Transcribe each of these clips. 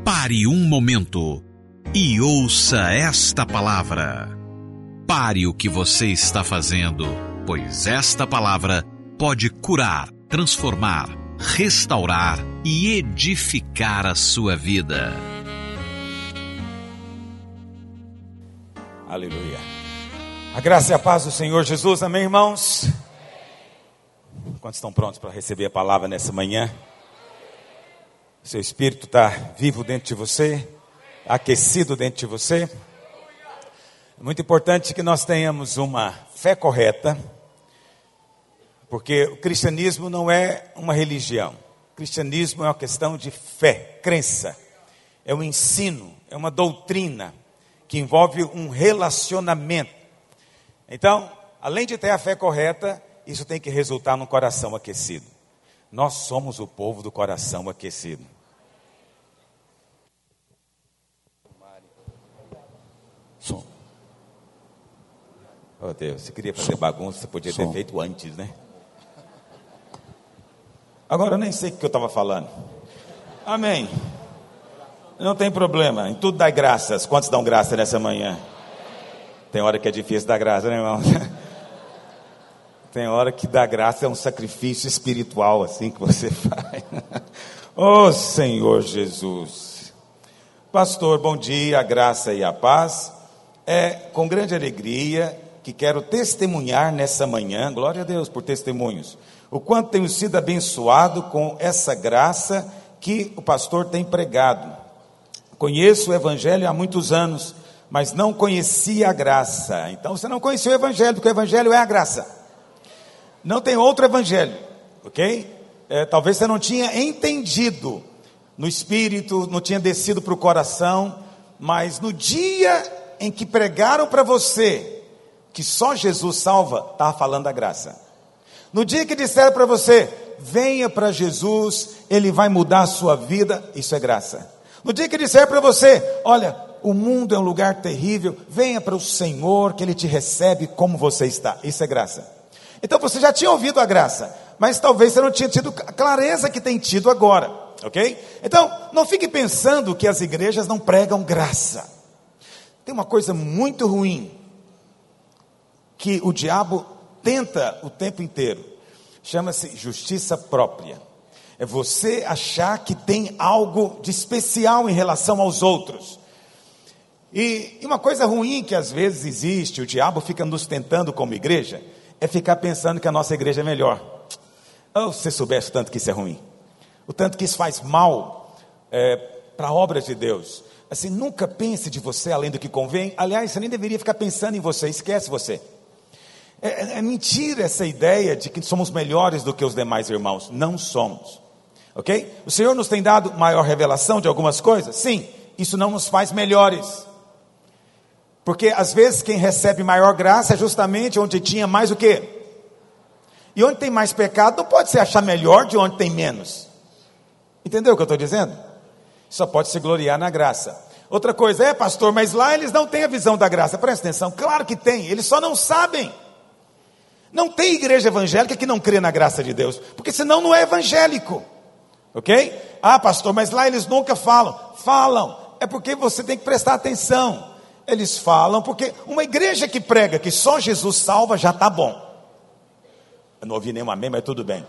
Pare um momento e ouça esta palavra. Pare o que você está fazendo, pois esta palavra pode curar, transformar, restaurar e edificar a sua vida. Aleluia. A graça e a paz do Senhor Jesus, amém, irmãos? Quantos estão prontos para receber a palavra nessa manhã? Seu espírito está vivo dentro de você, aquecido dentro de você. É muito importante que nós tenhamos uma fé correta, porque o cristianismo não é uma religião. O cristianismo é uma questão de fé, crença. É um ensino, é uma doutrina que envolve um relacionamento. Então, além de ter a fé correta, isso tem que resultar num coração aquecido. Nós somos o povo do coração aquecido. Som. Oh Deus, você queria fazer bagunça, você podia ter feito antes, né? Agora eu nem sei o que eu estava falando. Amém. Não tem problema, em tudo dá graças. Quantos dão graça nessa manhã? Tem hora que é difícil dar graça, né, irmão? Tem hora que dar graça é um sacrifício espiritual, assim, que você faz. Oh, Senhor Jesus. Pastor, bom dia, a graça e a paz. É com grande alegria que quero testemunhar nessa manhã, glória a Deus por testemunhos, o quanto tenho sido abençoado com essa graça que o pastor tem pregado. Conheço o Evangelho há muitos anos, mas não conhecia a graça. Então você não conheceu o Evangelho, porque o Evangelho é a graça. Não tem outro Evangelho, ok? Talvez você não tinha entendido no Espírito, não tinha descido para o coração, mas no dia em que pregaram para você que só Jesus salva, estava falando da graça. No dia que disseram para você, venha para Jesus, Ele vai mudar a sua vida, isso é graça. No dia que disseram para você, olha, o mundo é um lugar terrível, venha para o Senhor, que Ele te recebe como você está, isso é graça. Então você já tinha ouvido a graça, mas talvez você não tinha tido a clareza que tem tido agora, ok? Então, não fique pensando que as igrejas não pregam graça. Tem uma coisa muito ruim, que o diabo tenta o tempo inteiro, chama-se justiça própria. É você achar que tem algo de especial em relação aos outros. E uma coisa ruim que às vezes existe, o diabo fica nos tentando como igreja, é ficar pensando que a nossa igreja é melhor. Oh, se você soubesse o tanto que isso é ruim, o tanto que isso faz mal para a obra de Deus. Assim, nunca pense de você além do que convém. Aliás, você nem deveria ficar pensando em você, esquece você. É mentira essa ideia de que somos melhores do que os demais irmãos. Não somos, ok? O Senhor nos tem dado maior revelação de algumas coisas? Sim, isso não nos faz melhores. Porque às vezes quem recebe maior graça é justamente onde tinha mais o quê? E onde tem mais pecado não pode se achar melhor de onde tem menos. Entendeu o que eu estou dizendo? Só pode se gloriar na graça. Outra coisa, pastor, mas lá eles não têm a visão da graça. Presta atenção, claro que tem, eles só não sabem. Não tem igreja evangélica que não crê na graça de Deus, porque senão não é evangélico, ok? Ah, pastor, mas lá eles nunca falam. Falam, é porque você tem que prestar atenção. Eles falam porque uma igreja que prega que só Jesus salva já está bom. Eu não ouvi nenhum amém, mas tudo bem.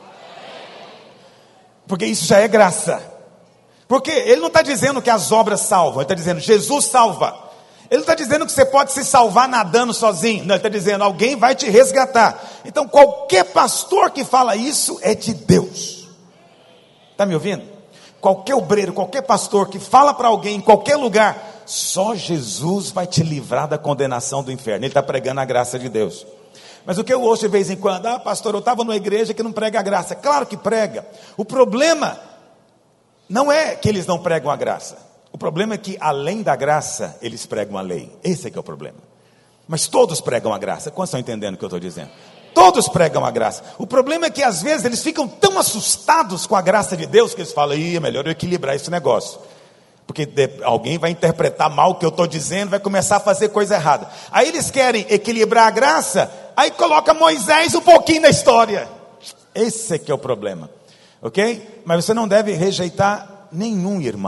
Porque isso já é graça. Porque ele não está dizendo que as obras salvam, ele está dizendo Jesus salva. Ele não está dizendo que você pode se salvar nadando sozinho. Não, ele está dizendo alguém vai te resgatar. Então qualquer pastor que fala isso é de Deus. Está me ouvindo? Qualquer obreiro, qualquer pastor que fala para alguém em qualquer lugar, só Jesus vai te livrar da condenação do inferno. Ele está pregando a graça de Deus. Mas o que eu ouço de vez em quando, pastor, eu estava numa igreja que não prega a graça. Claro que prega. O problema não é que eles não pregam a graça. O problema é que além da graça, eles pregam a lei. Esse é que é o problema. Mas todos pregam a graça. Quantos estão entendendo o que eu estou dizendo? Todos pregam a graça. O problema é que às vezes eles ficam tão assustados com a graça de Deus que eles falam, é melhor eu equilibrar esse negócio. Porque alguém vai interpretar mal o que eu estou dizendo, vai começar a fazer coisa errada. Aí eles querem equilibrar a graça, aí coloca Moisés um pouquinho na história. Esse é que é o problema, ok? Mas você não deve rejeitar nenhum irmão.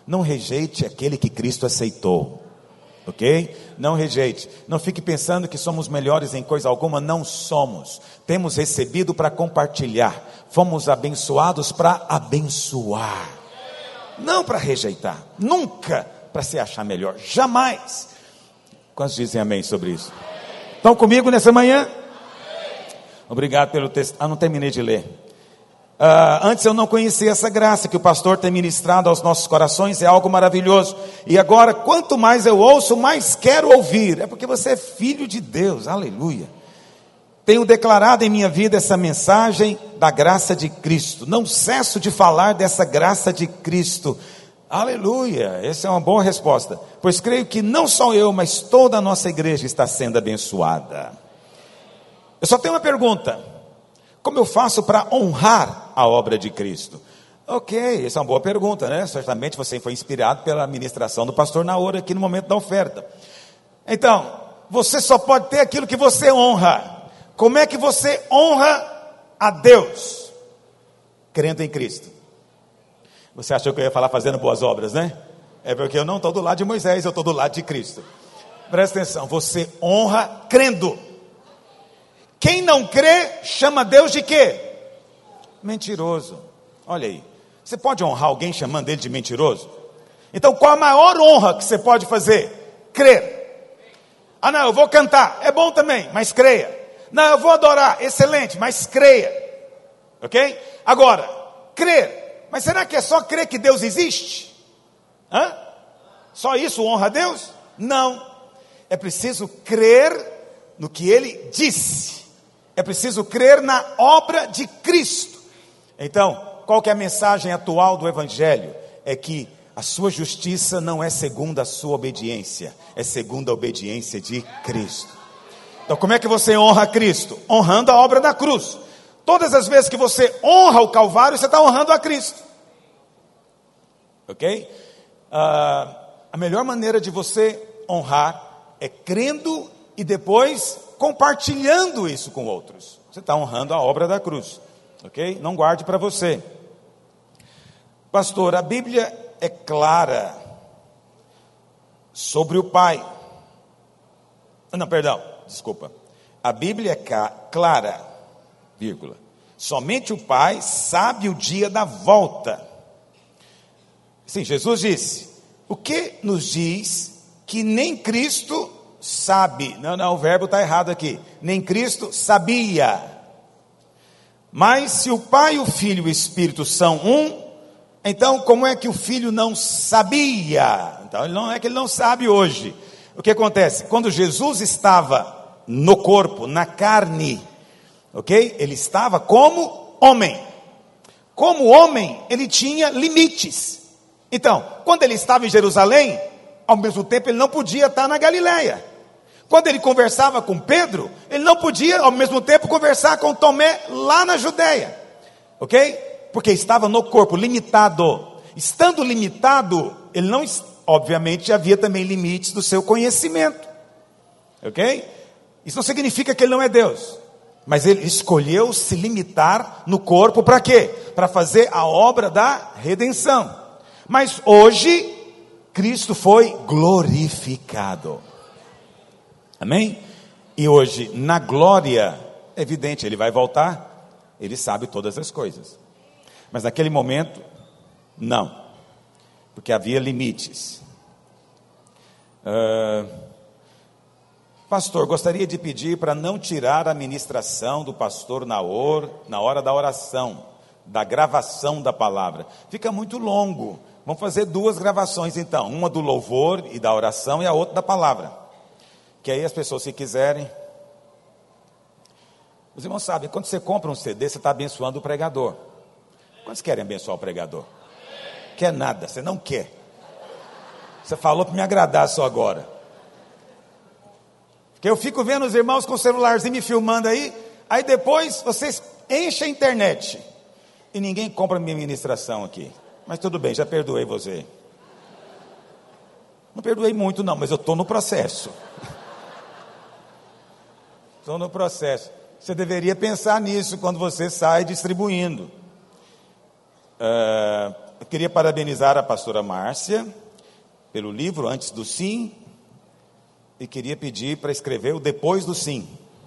Não rejeite aquele que Cristo aceitou. Ok? Não rejeite. Não fique pensando que somos melhores em coisa alguma. Não somos. Temos recebido para compartilhar. Fomos abençoados para abençoar. Não para rejeitar. Nunca para se achar melhor. Jamais. Quantos dizem amém sobre isso? Estão comigo nessa manhã? Obrigado pelo texto. Não terminei de ler. Antes eu não conhecia essa graça que o pastor tem ministrado aos nossos corações. É algo maravilhoso. E agora, quanto mais eu ouço, mais quero ouvir. É porque você é filho de Deus. Aleluia. Tenho declarado em minha vida essa mensagem da graça de Cristo. Não cesso de falar dessa graça de Cristo. Aleluia. Essa é uma boa resposta. Pois creio que não só eu, mas toda a nossa igreja está sendo abençoada. Eu só tenho uma pergunta. Como eu faço para honrar a obra de Cristo? Ok, essa é uma boa pergunta, né? Certamente você foi inspirado pela ministração do pastor Naor aqui no momento da oferta. Então, você só pode ter aquilo que você honra. Como é que você honra a Deus? Crendo em Cristo. Você achou que eu ia falar fazendo boas obras, né? É porque eu não estou do lado de Moisés, eu estou do lado de Cristo. Presta atenção, você honra crendo. Quem não crê, chama Deus de quê? Mentiroso. Olha aí. Você pode honrar alguém chamando ele de mentiroso? Então qual a maior honra que você pode fazer? Crer. Não, eu vou cantar. É bom também, mas creia. Não, eu vou adorar. Excelente, mas creia. Ok? Agora, crer. Mas será que é só crer que Deus existe? Só isso honra a Deus? Não. É preciso crer no que Ele disse. É preciso crer na obra de Cristo. Então, qual que é a mensagem atual do Evangelho? É que a sua justiça não é segundo a sua obediência, é segundo a obediência de Cristo. Então, como é que você honra Cristo? Honrando a obra da cruz. Todas as vezes que você honra o Calvário, você está honrando a Cristo. Ok? A melhor maneira de você honrar é crendo e depois compartilhando isso com outros. Você está honrando a obra da cruz. Ok? Não guarde para você. Pastor, a Bíblia é clara sobre o Pai. Desculpa. A Bíblia é clara, vírgula. Somente o Pai sabe o dia da volta. Sim, Jesus disse, o que nos diz que nem Cristo sabe? Não, o verbo está errado aqui. Nem Cristo sabia. Mas se o Pai, o Filho e o Espírito são um, então como é que o Filho não sabia? Então não é que ele não sabe hoje. O que acontece? Quando Jesus estava no corpo, na carne, ok? Ele estava como homem. Como homem, ele tinha limites. Então, quando ele estava em Jerusalém, ao mesmo tempo ele não podia estar na Galileia. Quando ele conversava com Pedro, ele não podia ao mesmo tempo conversar com Tomé lá na Judeia. Ok? Porque estava no corpo, limitado. Estando limitado, ele não, obviamente, havia também limites do seu conhecimento. Ok? Isso não significa que ele não é Deus. Mas ele escolheu se limitar no corpo para quê? Para fazer a obra da redenção. Mas hoje, Cristo foi glorificado. Amém? E hoje, na glória, é evidente, ele vai voltar, ele sabe todas as coisas. Mas naquele momento, não. Porque havia limites. Pastor, gostaria de pedir para não tirar a ministração do pastor Naor na hora da oração, da gravação da palavra. Fica muito longo. Vamos fazer 2 gravações então. Uma do louvor e da oração e a outra da palavra. Que aí as pessoas, se quiserem... Os irmãos sabem, quando você compra um CD, você está abençoando o pregador. Quantos querem abençoar o pregador? Quer nada, você não quer. Você falou para me agradar só agora. Porque eu fico vendo os irmãos com o celularzinho me filmando aí depois vocês enchem a internet. E ninguém compra minha ministração aqui. Mas tudo bem, já perdoei você. Não perdoei muito não, mas eu estou no processo. Estou no processo. Você deveria pensar nisso quando você sai distribuindo. Queria parabenizar a pastora Márcia pelo livro Antes do Sim, e queria pedir para escrever o Depois do Sim.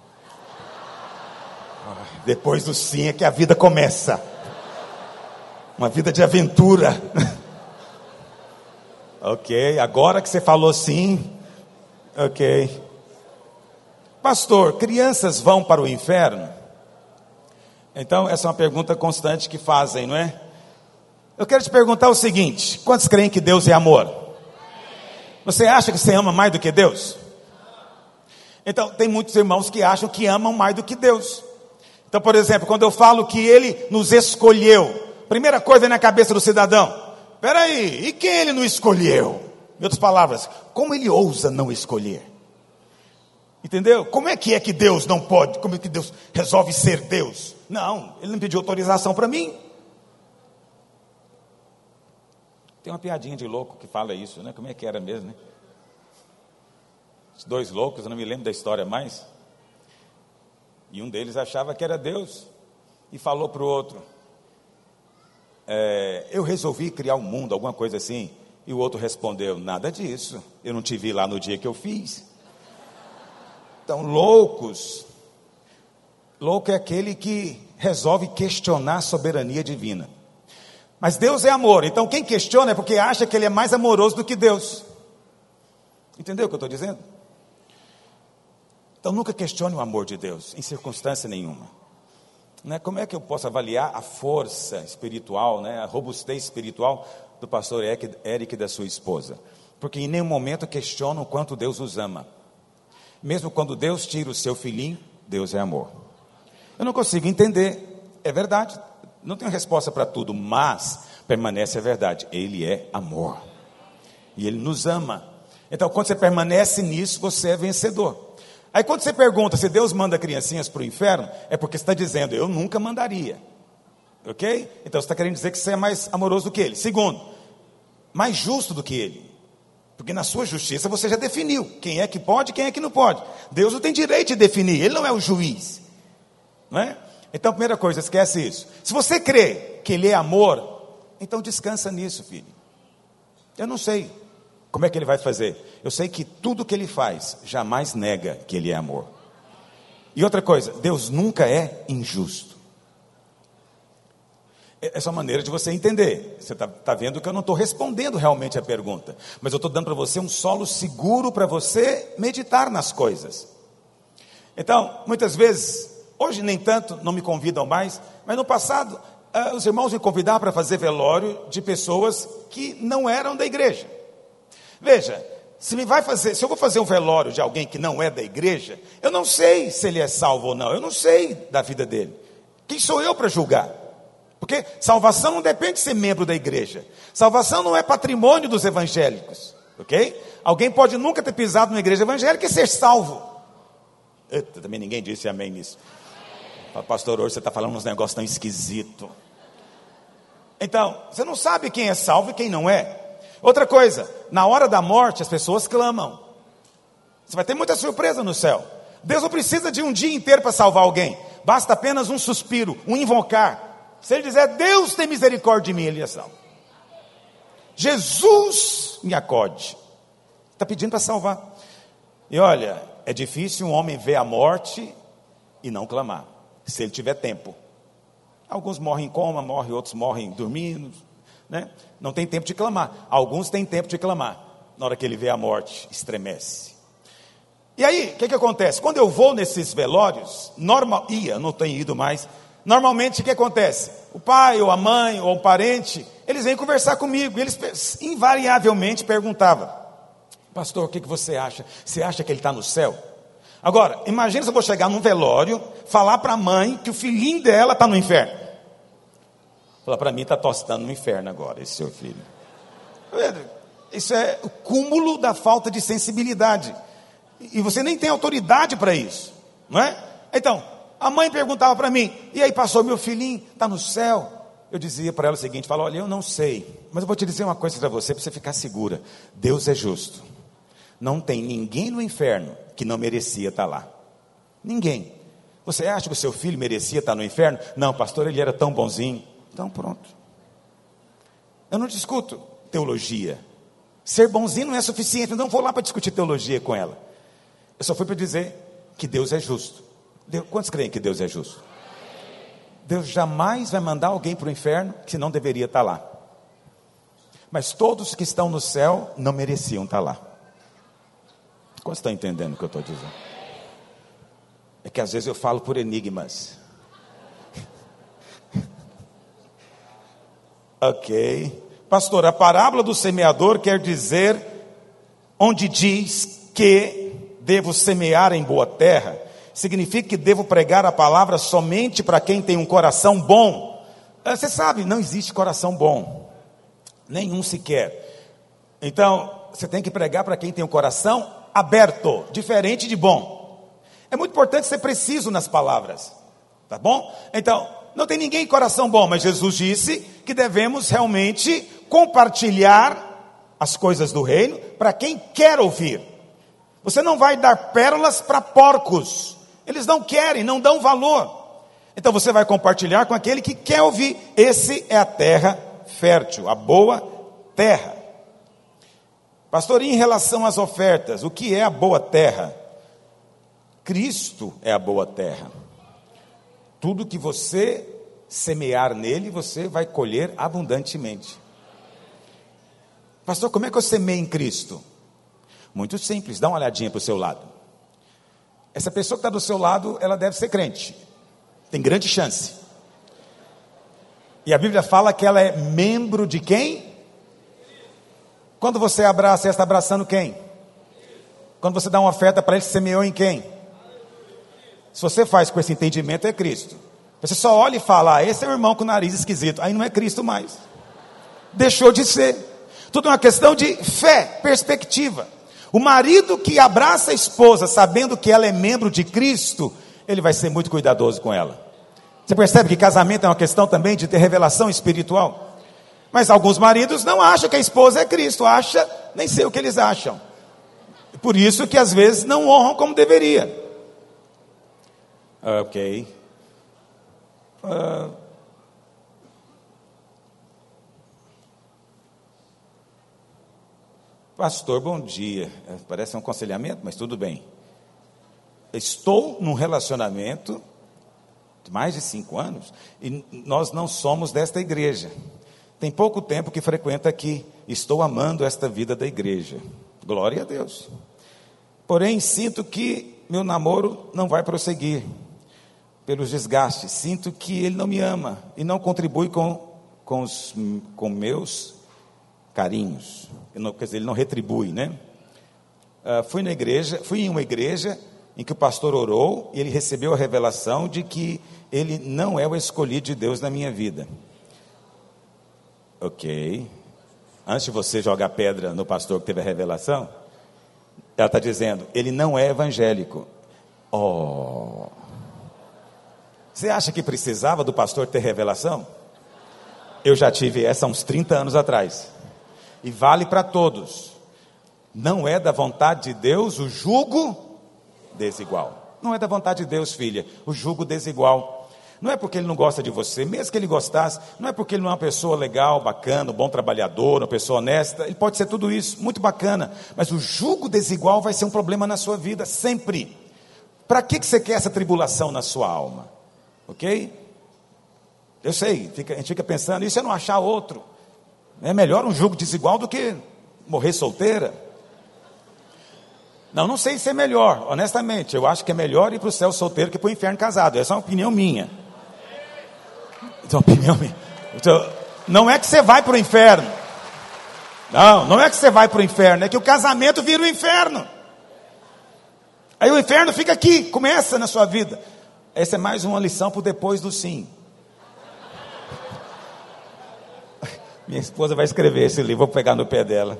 Depois do sim é que a vida começa. Uma vida de aventura. Ok, agora que você falou sim. Ok. Pastor, crianças vão para o inferno? Então, essa é uma pergunta constante que fazem, não é? Eu quero te perguntar o seguinte: quantos creem que Deus é amor? Você acha que você ama mais do que Deus? Então, tem muitos irmãos que acham que amam mais do que Deus. Então, por exemplo, quando eu falo que Ele nos escolheu, primeira coisa na cabeça do cidadão: peraí, e quem Ele não escolheu? Em outras palavras, como Ele ousa não escolher? Entendeu? Como é que Deus não pode? Como é que Deus resolve ser Deus? Não, Ele não pediu autorização para mim. Tem uma piadinha de louco que fala isso, né? Como é que era mesmo, né? Os dois loucos, eu não me lembro da história mais. E um deles achava que era Deus e falou para o outro: eu resolvi criar um mundo, alguma coisa assim. E o outro respondeu: nada disso, eu não te vi lá no dia que eu fiz. Então, louco é aquele que resolve questionar a soberania divina. Mas Deus é amor, então quem questiona é porque acha que Ele é mais amoroso do que Deus. Entendeu o que eu estou dizendo? Então nunca questione o amor de Deus, em circunstância nenhuma. Né? Como é que eu posso avaliar a força espiritual, né? A robustez espiritual do pastor Eric e da sua esposa? Porque em nenhum momento questionam o quanto Deus os ama. Mesmo quando Deus tira o seu filhinho, Deus é amor. Eu não consigo entender, é verdade, não tenho resposta para tudo, mas permanece a verdade: Ele é amor. E Ele nos ama. Então quando você permanece nisso, você é vencedor. Aí quando você pergunta se Deus manda criancinhas para o inferno, é porque você está dizendo: eu nunca mandaria. Ok? Então você está querendo dizer que você é mais amoroso do que Ele. Segundo, mais justo do que Ele. Porque na sua justiça você já definiu quem é que pode e quem é que não pode. Deus não tem direito de definir, Ele não é o juiz. Não é? Então, primeira coisa, esquece isso. Se você crê que Ele é amor, então descansa nisso, filho. Eu não sei como é que Ele vai fazer. Eu sei que tudo que Ele faz jamais nega que Ele é amor. E outra coisa, Deus nunca é injusto. Essa é uma maneira de você entender. Você está vendo que eu não estou respondendo realmente a pergunta, mas eu estou dando para você um solo seguro para você meditar nas coisas. Então, muitas vezes, hoje nem tanto, não me convidam mais, mas no passado, os irmãos me convidavam para fazer velório de pessoas que não eram da igreja. Veja, se eu vou fazer um velório de alguém que não é da igreja, eu não sei se ele é salvo ou não, eu não sei da vida dele. Quem sou eu para julgar? Porque salvação não depende de ser membro da igreja. Salvação não é patrimônio dos evangélicos, ok? Alguém pode nunca ter pisado numa igreja evangélica e ser salvo. Também ninguém disse amém nisso. Pastor, hoje você está falando uns negócios tão esquisitos. Então, você não sabe quem é salvo e quem não é. Outra coisa, na hora da morte as pessoas clamam. Você vai ter muita surpresa no céu. Deus não precisa de um dia inteiro para salvar alguém. Basta apenas um suspiro, um invocar. Se Ele dizer: Deus tem misericórdia de mim, Ele é salvo. Jesus me acode. Está pedindo para salvar. E olha, é difícil um homem ver a morte e não clamar, se ele tiver tempo. Alguns morrem em coma, outros morrem dormindo, né? Não tem tempo de clamar. Alguns têm tempo de clamar. Na hora que ele vê a morte, estremece. E aí, o que acontece? Quando eu vou nesses velórios, não tenho ido mais. Normalmente o que acontece? O pai, ou a mãe, ou um parente, eles vêm conversar comigo. E eles invariavelmente perguntavam: pastor, o que você acha? Você acha que ele está no céu? Agora, imagina se eu vou chegar num velório, falar para a mãe que o filhinho dela está no inferno. Falar: para mim está tostando no inferno agora, esse seu filho. Isso é o cúmulo da falta de sensibilidade. E você nem tem autoridade para isso, não é? Então, a mãe perguntava para mim: e aí, pastor, meu filhinho está no céu? Eu dizia para ela o seguinte: olha, eu não sei, mas eu vou te dizer uma coisa para você ficar segura. Deus é justo. Não tem ninguém no inferno que não merecia estar lá. Ninguém. Você acha que o seu filho merecia estar no inferno? Não, pastor, ele era tão bonzinho. Então pronto. Eu não discuto teologia. Ser bonzinho não é suficiente, eu não vou lá para discutir teologia com ela. Eu só fui para dizer que Deus é justo. Quantos creem que Deus é justo? Deus jamais vai mandar alguém para o inferno que não deveria estar lá. Mas todos que estão no céu não mereciam estar lá. Quantos estão entendendo o que eu estou dizendo? É que às vezes eu falo por enigmas. Ok. Pastor, a parábola do semeador quer dizer, onde diz que devo semear em boa terra, significa que devo pregar a palavra somente para quem tem um coração bom. Você sabe, não existe coração bom. Nenhum sequer. Então, você tem que pregar para quem tem um coração aberto, diferente de bom. É muito importante ser preciso nas palavras. Tá bom? Então, não tem ninguém com coração bom, mas Jesus disse que devemos realmente compartilhar as coisas do reino para quem quer ouvir. Você não vai dar pérolas para porcos. Eles não querem, não dão valor. Então você vai compartilhar com aquele que quer ouvir. Esse é a terra fértil, a boa terra. Pastor, em relação às ofertas, o que é a boa terra? Cristo é a boa terra. Tudo que você semear nele, você vai colher abundantemente. Pastor, como é que eu semeio em Cristo? Muito simples, dá uma olhadinha para o seu lado. Essa pessoa que está do seu lado, ela deve ser crente. Tem grande chance. E a Bíblia fala que ela é membro de quem? Quando você abraça, você está abraçando quem? Quando você dá uma oferta para ele, você semeou em quem? Se você faz com esse entendimento, é Cristo. Você só olha e fala, esse é o irmão com o nariz esquisito. Aí não é Cristo mais. Deixou de ser. Tudo é uma questão de fé, perspectiva. O marido que abraça a esposa, sabendo que ela é membro de Cristo, ele vai ser muito cuidadoso com ela. Você percebe que casamento é uma questão também de ter revelação espiritual? Mas alguns maridos não acham que a esposa é Cristo, acham, nem sei o que eles acham. Por isso que às vezes não honram como deveria. Ok. Pastor, bom dia. Parece um aconselhamento, mas tudo bem. Estou num relacionamento de mais de 5 anos e nós não somos desta igreja. Tem pouco tempo que frequento aqui. Estou amando esta vida da igreja. Glória a Deus. Porém, sinto que meu namoro não vai prosseguir pelos desgastes. Sinto que ele não me ama e não contribui com meus carinhos. Quer dizer, ele não retribui, né? Fui em uma igreja em que o pastor orou e ele recebeu a revelação de que ele não é o escolhido de Deus na minha vida. Ok. Antes de você jogar pedra no pastor que teve a revelação, ela está dizendo, ele não é evangélico. Oh. Você acha que precisava do pastor ter revelação? Eu já tive essa há uns 30 anos atrás. E vale para todos. Não é da vontade de Deus o jugo desigual. Não é da vontade de Deus, filha, o jugo desigual. Não é porque ele não gosta de você, mesmo que ele gostasse, não é porque ele não é uma pessoa legal, bacana, um bom trabalhador, uma pessoa honesta, ele pode ser tudo isso, muito bacana, mas o jugo desigual vai ser um problema na sua vida, sempre. Para que você quer essa tribulação na sua alma? Ok? Eu sei, a gente fica pensando, e se eu não achar outro? É melhor um jugo desigual do que morrer solteira? Não sei se é melhor, honestamente, eu acho que é melhor ir para o céu solteiro que para o inferno casado, essa é uma opinião minha. Então, não é que você vai para o inferno. Não é que você vai para o inferno, é que o casamento vira o inferno. Aí o inferno fica aqui, começa na sua vida. Essa é mais uma lição para depois do sim. Minha esposa vai escrever esse livro, vou pegar no pé dela.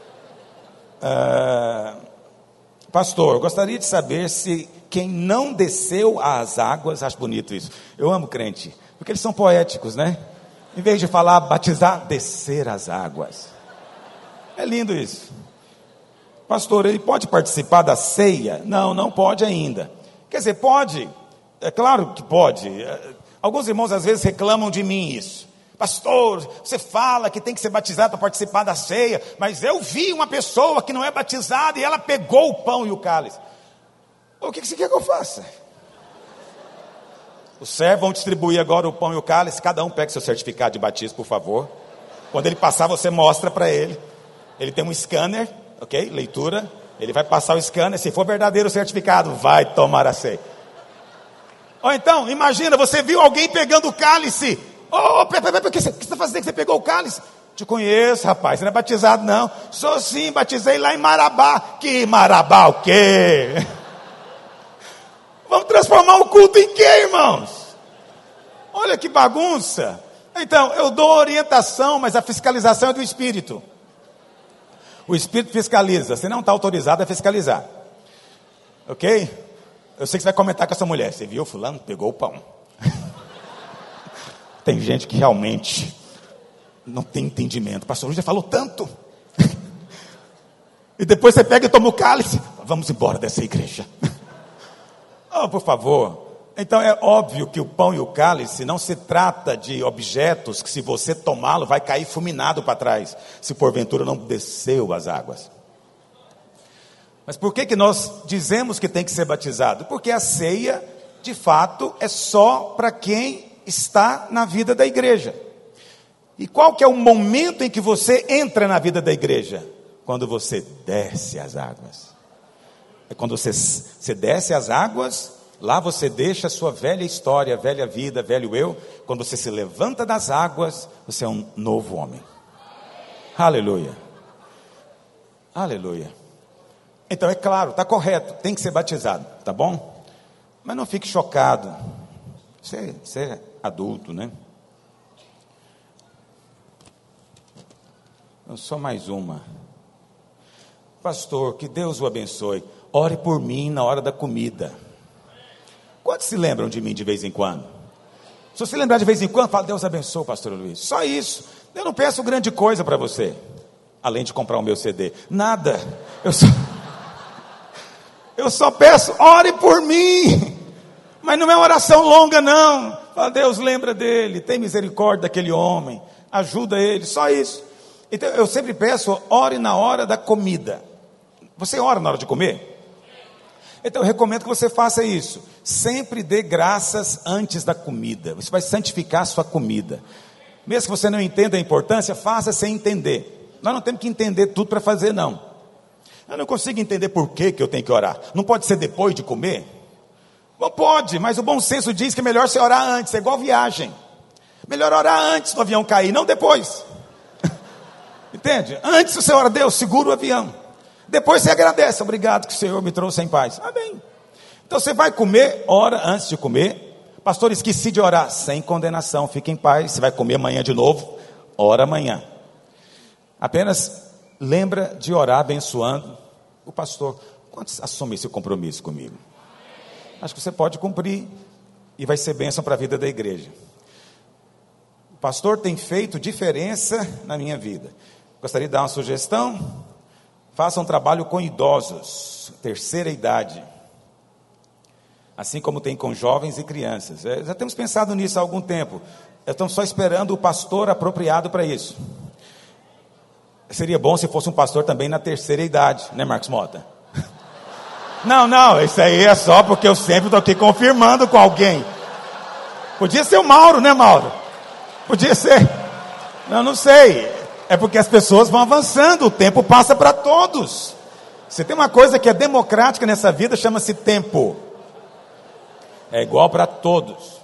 Pastor, eu gostaria de saber se quem não desceu às águas, acho bonito isso. Eu amo crente, porque eles são poéticos, né? Em vez de falar batizar, descer às águas. É lindo isso. Pastor, ele pode participar da ceia? Não pode ainda. Quer dizer, pode, é claro que pode. Alguns irmãos às vezes reclamam de mim isso. pastor, você fala que tem que ser batizado para participar da ceia, mas eu vi uma pessoa que não é batizada e ela pegou o pão e o cálice. O que você quer que eu faça? Os servos vão distribuir agora o pão e o cálice, cada um pega seu certificado de batismo, por favor. Quando ele passar, você mostra para ele. Ele tem um scanner, ok? Leitura. Ele vai passar o scanner, se for verdadeiro o certificado, vai tomar a ceia. Ou então, imagina, você viu alguém pegando o cálice. O que você está fazendo que você pegou o cálice? Te conheço, rapaz, você não é batizado não. Sou sim, batizei lá em Marabá. Que Marabá o quê? Vamos transformar o culto em quê, irmãos? Olha que bagunça. Então, eu dou orientação, mas a fiscalização é do Espírito. O Espírito fiscaliza, você não está autorizado a fiscalizar. Ok? Eu sei que você vai comentar com essa mulher. Você viu, fulano pegou o pão. Tem gente que realmente não tem entendimento. O pastor Luiz já falou tanto. E depois você pega e toma o cálice. Vamos embora dessa igreja. Oh, por favor. Então é óbvio que o pão e o cálice não se trata de objetos que se você tomá-lo vai cair fulminado para trás, se porventura não desceu as águas. Mas por que nós dizemos que tem que ser batizado? Porque a ceia, de fato, é só para quem está na vida da igreja. E qual que é o momento em que você entra na vida da igreja? Quando você desce as águas. É quando você desce as águas. Lá você deixa a sua velha história, velha vida, velho eu. Quando você se levanta das águas, você é um novo homem. Aleluia. Aleluia. Então é claro, está correto, tem que ser batizado, tá bom? Mas não fique chocado. Você é adulto, né? Eu sou mais uma. Pastor, que Deus o abençoe. Ore por mim na hora da comida. Quantos se lembram de mim de vez em quando? Se você lembrar de vez em quando, fala, Deus abençoe, pastor Luiz. Só isso. Eu não peço grande coisa para você. Além de comprar o meu CD. Nada. Eu só peço, ore por mim. Mas não é uma oração longa, não. Fala, Deus lembra dele. Tem misericórdia daquele homem. Ajuda ele. Só isso. Então eu sempre peço, ore na hora da comida. Você ora na hora de comer? Então eu recomendo que você faça isso. Sempre dê graças antes da comida. Você vai santificar a sua comida. Mesmo que você não entenda a importância, faça sem entender. Nós não temos que entender tudo para fazer, não. Eu não consigo entender por que eu tenho que orar. Não pode ser depois de comer? Bom, pode, mas o bom senso diz que é melhor você orar antes. É igual viagem. Melhor orar antes do avião cair, não depois. Entende? Antes você ora, Deus, segura o avião. Depois você agradece, obrigado que o Senhor me trouxe em paz. Amém. Então você vai comer, ora antes de comer. Pastor, esqueci de orar. Sem condenação, fique em paz. Você vai comer amanhã de novo, ora amanhã. Apenas lembra de orar abençoando o pastor. Quantos assumem esse compromisso comigo? Acho que você pode cumprir e vai ser bênção para a vida da igreja. O pastor tem feito diferença na minha vida. Gostaria de dar uma sugestão? Faça um trabalho com idosos, terceira idade. Assim como tem com jovens e crianças. Já temos pensado nisso há algum tempo. Estamos só esperando o pastor apropriado para isso. Seria bom se fosse um pastor também na terceira idade, né, Marcos Mota? Não, isso aí é só porque eu sempre estou aqui confirmando com alguém. Podia ser o Mauro, né, Mauro? Podia ser. Não sei. É porque as pessoas vão avançando, o tempo passa para todos. Você tem uma coisa que é democrática nessa vida, chama-se tempo. É igual para todos.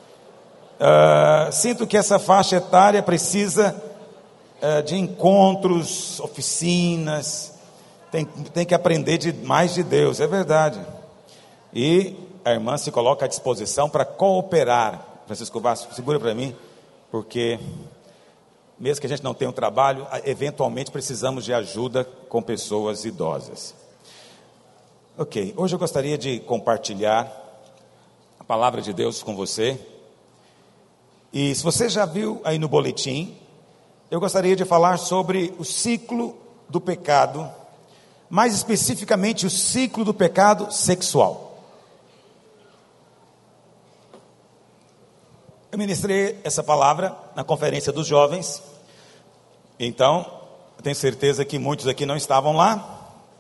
Sinto que essa faixa etária precisa de encontros, oficinas, tem que aprender mais de Deus, é verdade. E a irmã se coloca à disposição para cooperar. Francisco Vasco, segura para mim, porque mesmo que a gente não tenha um trabalho, eventualmente precisamos de ajuda com pessoas idosas. Ok, hoje eu gostaria de compartilhar a palavra de Deus com você. E se você já viu aí no boletim, eu gostaria de falar sobre o ciclo do pecado, mais especificamente o ciclo do pecado sexual. Eu ministrei essa palavra na conferência dos jovens. Então, eu tenho certeza que muitos aqui não estavam lá.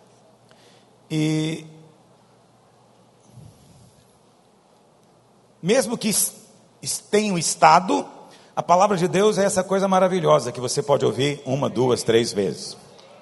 E mesmo que tenham estado, a palavra de Deus é essa coisa maravilhosa que você pode ouvir 1, 2, 3 vezes.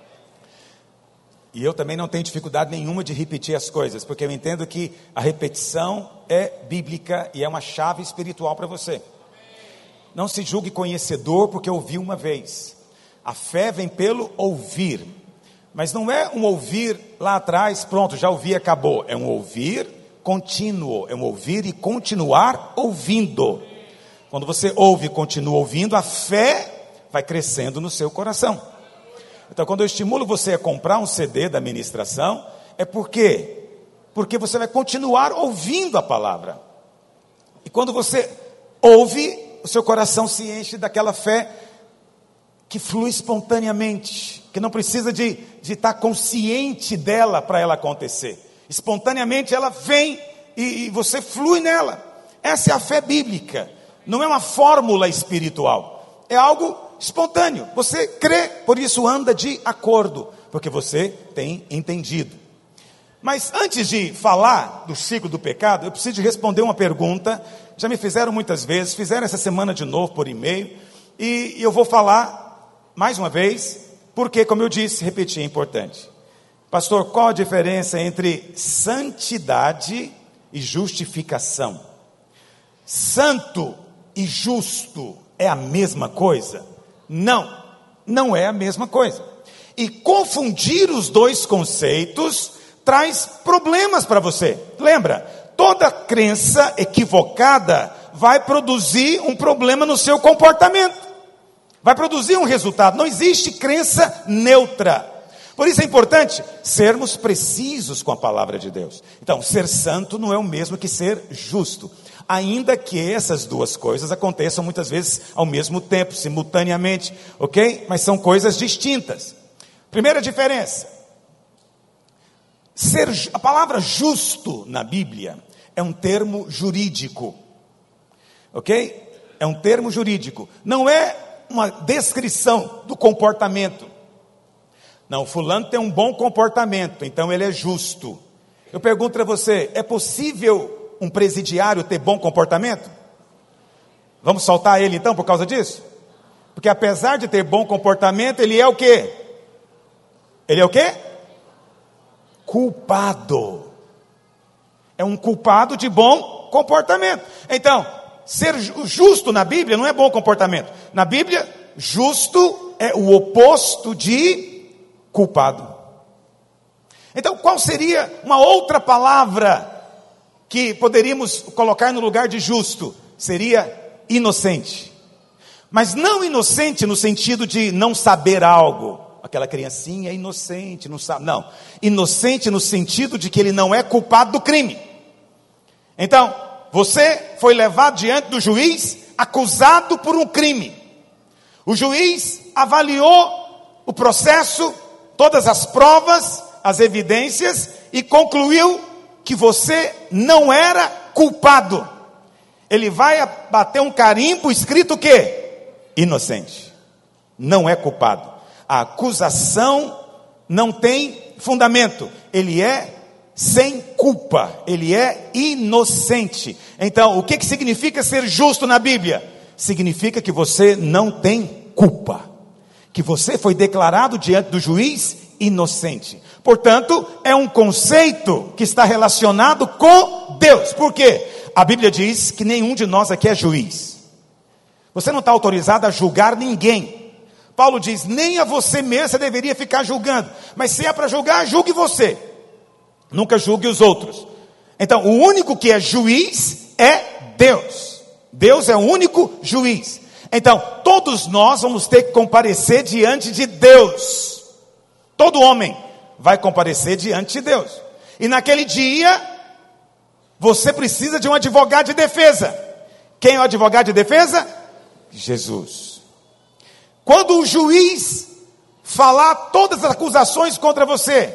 E eu também não tenho dificuldade nenhuma de repetir as coisas, porque eu entendo que a repetição é bíblica e é uma chave espiritual para você. Não se julgue conhecedor porque ouviu uma vez. A fé vem pelo ouvir. Mas não é um ouvir lá atrás, pronto, já ouvi, acabou. É um ouvir contínuo, é um ouvir e continuar ouvindo. Quando você ouve e continua ouvindo, a fé vai crescendo no seu coração. Então, quando eu estimulo você a comprar um CD da ministração, é porque você vai continuar ouvindo a palavra. E quando você ouve, o seu coração se enche daquela fé que flui espontaneamente, que não precisa de estar consciente dela para ela acontecer. Espontaneamente ela vem e você flui nela. Essa é a fé bíblica. Não é uma fórmula espiritual. É algo espontâneo. Você crê, por isso anda de acordo, porque você tem entendido. Mas antes de falar do ciclo do pecado, eu preciso de responder uma pergunta. Já me fizeram muitas vezes, fizeram essa semana de novo por e-mail. E eu vou falar mais uma vez, porque, como eu disse, repetir é importante. Pastor, qual a diferença entre santidade e justificação? Santo e justo é a mesma coisa? Não, não é a mesma coisa. E confundir os dois conceitos traz problemas para você. Lembra, toda crença equivocada vai produzir um problema no seu comportamento. Vai produzir um resultado. Não existe crença neutra. Por isso é importante sermos precisos com a palavra de Deus. Então, ser santo não é o mesmo que ser justo. Ainda que essas duas coisas aconteçam muitas vezes ao mesmo tempo, simultaneamente, ok? Mas são coisas distintas. Primeira diferença. A palavra justo na Bíblia é um termo jurídico. Ok? É um termo jurídico. Não é uma descrição do comportamento. Não, fulano tem um bom comportamento, então ele é justo. Eu pergunto para você, é possível um presidiário ter bom comportamento? Vamos soltar ele então por causa disso? Porque apesar de ter bom comportamento, ele é o quê? Ele é o quê? Culpado. É um culpado de bom comportamento. Então, ser justo na Bíblia não é bom comportamento. Na Bíblia, justo é o oposto de culpado. Então, qual seria uma outra palavra que poderíamos colocar no lugar de justo? Seria inocente. Mas não inocente no sentido de não saber algo. Aquela criancinha é inocente, não sabe. Não. Inocente no sentido de que ele não é culpado do crime. Então, você foi levado diante do juiz, acusado por um crime. O juiz avaliou o processo, todas as provas, as evidências, e concluiu que você não era culpado. Ele vai bater um carimbo escrito o quê? Inocente. Não é culpado. A acusação não tem fundamento. Ele é sem culpa, ele é inocente. Então, o que significa ser justo na Bíblia? Significa que você não tem culpa, que você foi declarado diante do juiz inocente. Portanto, é um conceito que está relacionado com Deus. Por quê? A Bíblia diz que nenhum de nós aqui é juiz. Você não está autorizado a julgar ninguém. Paulo diz, nem a você mesmo você deveria ficar julgando. Mas se é para julgar, julgue você. Nunca julgue os outros. Então, o único que é juiz é Deus. Deus é o único juiz. Então, todos nós vamos ter que comparecer diante de Deus. Todo homem vai comparecer diante de Deus. E naquele dia, você precisa de um advogado de defesa. Quem é o advogado de defesa? Jesus. Quando o juiz falar todas as acusações contra você,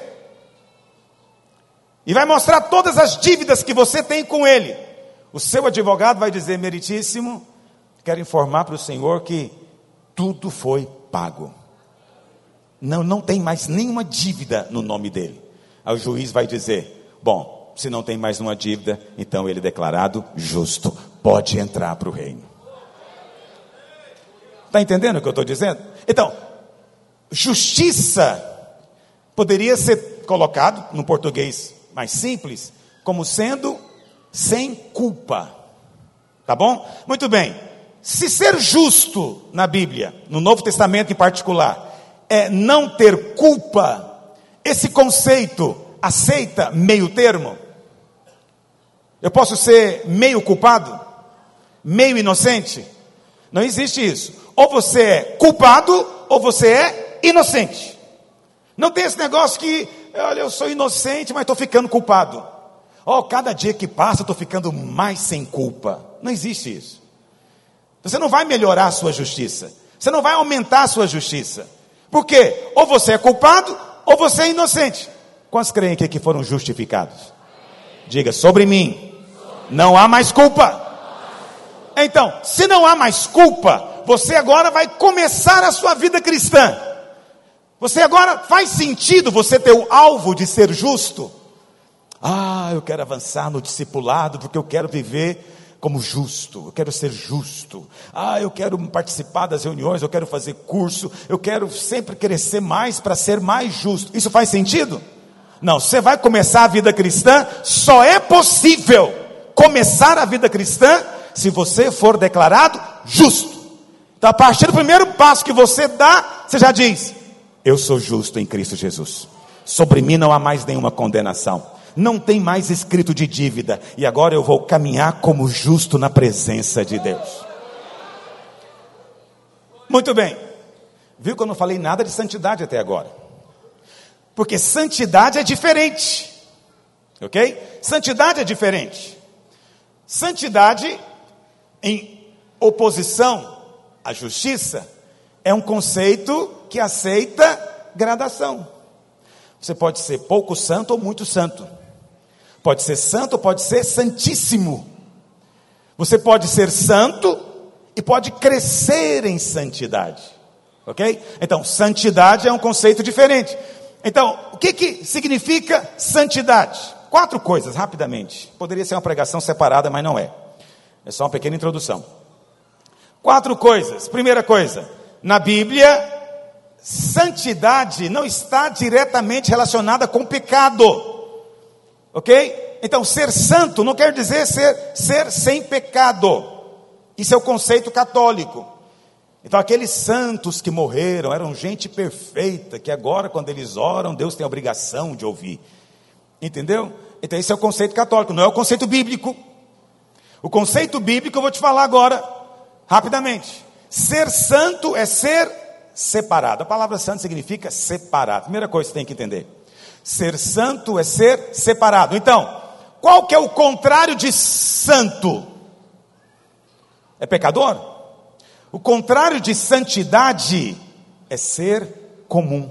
e vai mostrar todas as dívidas que você tem com ele, o seu advogado vai dizer, meritíssimo, Quero informar para o senhor que tudo foi pago. Não tem mais nenhuma dívida no nome dele. Aí o juiz vai dizer, bom, se não tem mais nenhuma dívida, então ele é declarado justo, pode entrar para o reino. Está entendendo o que eu estou dizendo? Então, justiça poderia ser colocado, no português mais simples, como sendo sem culpa. Tá bom? Muito bem. Se ser justo na Bíblia, no Novo Testamento em particular, é não ter culpa, esse conceito aceita meio termo? Eu posso ser meio culpado? Meio inocente? Não existe isso. Ou você é culpado, ou você é inocente. Não tem esse negócio que, olha, eu sou inocente, mas estou ficando culpado. Cada dia que passa, eu estou ficando mais sem culpa. Não existe isso. Você não vai melhorar a sua justiça. Você não vai aumentar a sua justiça. Por quê? Ou você é culpado, ou você é inocente. Quantos creem que foram justificados? Diga, sobre mim, não há mais culpa. Então, se não há mais culpa, você agora vai começar a sua vida cristã. Você agora, faz sentido você ter o alvo de ser justo? Eu quero avançar no discipulado, porque eu quero viver como justo, eu quero ser justo. Eu quero participar das reuniões, eu quero fazer curso, eu quero sempre crescer mais para ser mais justo. Isso faz sentido? Não, você vai começar a vida cristã, só é possível começar a vida cristã se você for declarado justo. Então, a partir do primeiro passo que você dá, você já diz, eu sou justo em Cristo Jesus. Sobre mim não há mais nenhuma condenação. Não tem mais escrito de dívida. E agora eu vou caminhar como justo na presença de Deus. Muito bem. Viu que eu não falei nada de santidade até agora? Porque santidade é diferente. Ok? Santidade é diferente. Santidade, em oposição à justiça, é um conceito que aceita gradação. Você pode ser pouco santo ou muito santo. Pode ser santo ou pode ser santíssimo. Você pode ser santo e pode crescer em santidade. Ok? Então, santidade é um conceito diferente. Então, o que significa santidade? 4 coisas, rapidamente. Poderia ser uma pregação separada, mas não é. É só uma pequena introdução. 4 coisas. Primeira coisa, na Bíblia, santidade não está diretamente relacionada com pecado. Ok? Então, ser santo não quer dizer ser sem pecado. Isso é o conceito católico. Então, aqueles santos que morreram eram gente perfeita, que agora, quando eles oram, Deus tem a obrigação de ouvir. Entendeu? Então, esse é o conceito católico, não é o conceito bíblico. O conceito bíblico eu vou te falar agora, rapidamente. Ser santo é ser separado. A palavra santo significa separado. Primeira coisa que você tem que entender. Ser santo é ser separado. Então, qual que é o contrário de santo? É pecador? O contrário de santidade é ser comum.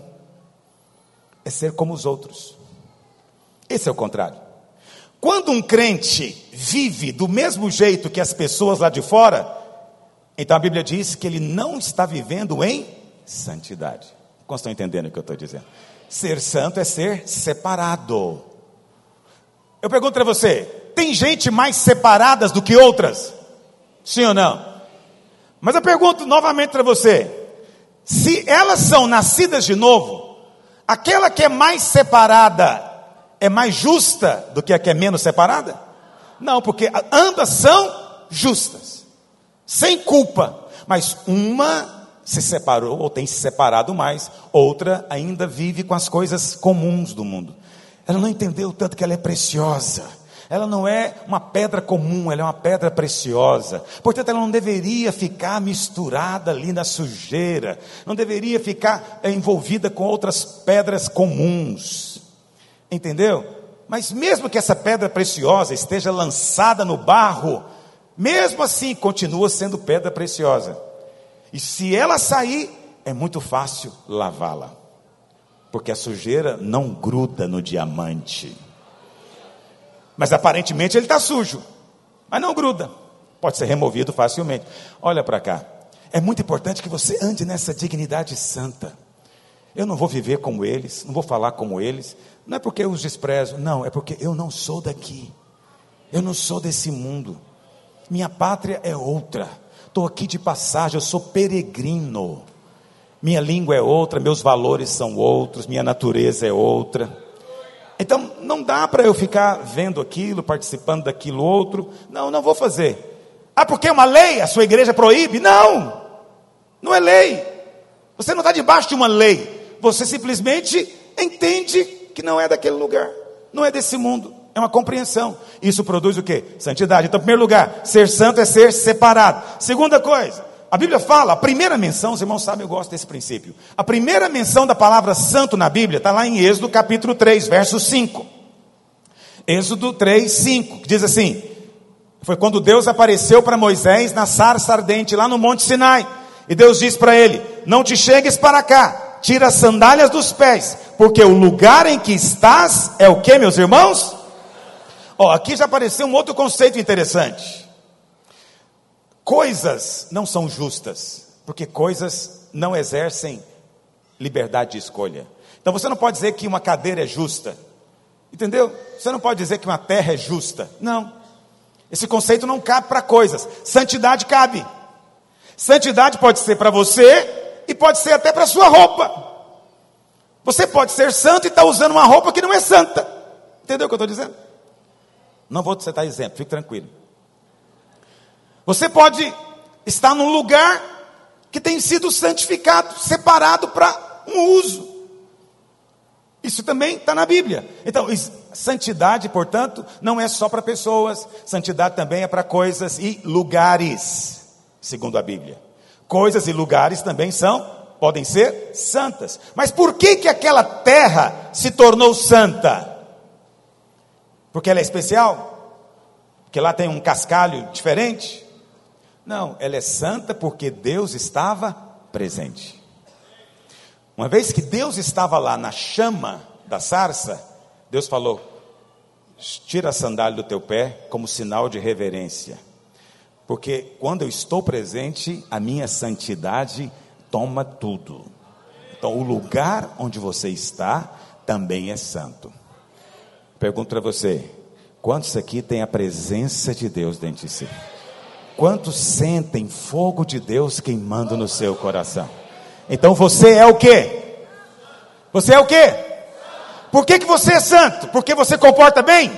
É ser como os outros. Esse é o contrário. Quando um crente vive do mesmo jeito que as pessoas lá de fora, então a Bíblia diz que ele não está vivendo em santidade. Como estão entendendo o que eu estou dizendo? Ser santo é ser separado. Eu pergunto para você, tem gente mais separadas do que outras? Sim ou não? Mas eu pergunto novamente para você, se elas são nascidas de novo, aquela que é mais separada é mais justa do que a que é menos separada? Não, porque ambas são justas, sem culpa, mas uma se separou ou tem se separado mais, outra ainda vive com as coisas comuns do mundo. Ela não entendeu o tanto que ela é preciosa. Ela não é uma pedra comum, ela é uma pedra preciosa. Portanto, ela não deveria ficar misturada ali na sujeira, não deveria ficar envolvida com outras pedras comuns. Entendeu? Mas mesmo que essa pedra preciosa esteja lançada no barro, mesmo assim continua sendo pedra preciosa. E se ela sair, é muito fácil lavá-la, porque a sujeira não gruda no diamante. Mas aparentemente ele está sujo, mas não gruda. Pode ser removido facilmente. Olha para cá. É muito importante que você ande nessa dignidade santa. Eu não vou viver como eles, não vou falar como eles. Não é porque eu os desprezo, não, é porque eu não sou daqui. Eu não sou desse mundo. Minha pátria é outra. Estou aqui de passagem, eu sou peregrino. Minha língua é outra, meus valores são outros, minha natureza é outra. Então, não dá para eu ficar vendo aquilo, participando daquilo outro. Não vou fazer. Ah, porque é uma lei? A sua igreja proíbe? Não é lei. Você não está debaixo de uma lei. Você simplesmente entende que não é daquele lugar. Não é desse mundo. É uma compreensão. Isso produz o quê? Santidade. Então, em primeiro lugar, ser santo é ser separado. Segunda coisa, a Bíblia fala, a primeira menção, os irmãos sabem, eu gosto desse princípio. A primeira menção da palavra santo na Bíblia está lá em Êxodo capítulo 3, verso 5. Êxodo 3, 5, que diz assim: foi quando Deus apareceu para Moisés na sarça ardente, lá no Monte Sinai. E Deus disse para ele: não te chegues para cá, tira as sandálias dos pés, porque o lugar em que estás é o que, meus irmãos? Aqui já apareceu um outro conceito interessante. Coisas não são justas, porque coisas não exercem liberdade de escolha. Então você não pode dizer que uma cadeira é justa, entendeu? Você não pode dizer que uma terra é justa. Não, esse conceito não cabe para coisas. Santidade cabe. Santidade pode ser para você e pode ser até para a sua roupa. Você pode ser santo e estar usando uma roupa que não é santa. Entendeu o que eu estou dizendo? Não vou citar exemplo, fique tranquilo. Você pode estar num lugar que tem sido santificado, separado para um uso. Isso também está na Bíblia. Então, santidade, portanto, não é só para pessoas. Santidade também é para coisas e lugares, segundo a Bíblia. Coisas e lugares também podem ser santas. Mas por que aquela terra se tornou santa? Porque ela é especial? Porque lá tem um cascalho diferente? Não, ela é santa porque Deus estava presente. Uma vez que Deus estava lá na chama da sarça, Deus falou: tira a sandália do teu pé como sinal de reverência. Porque quando eu estou presente, a minha santidade toma tudo. Então o lugar onde você está também é santo. Pergunto para você: quantos aqui tem a presença de Deus dentro de si? Quantos sentem fogo de Deus queimando no seu coração? Então você é o quê? Você é o quê? Por que você é santo? Porque você comporta bem?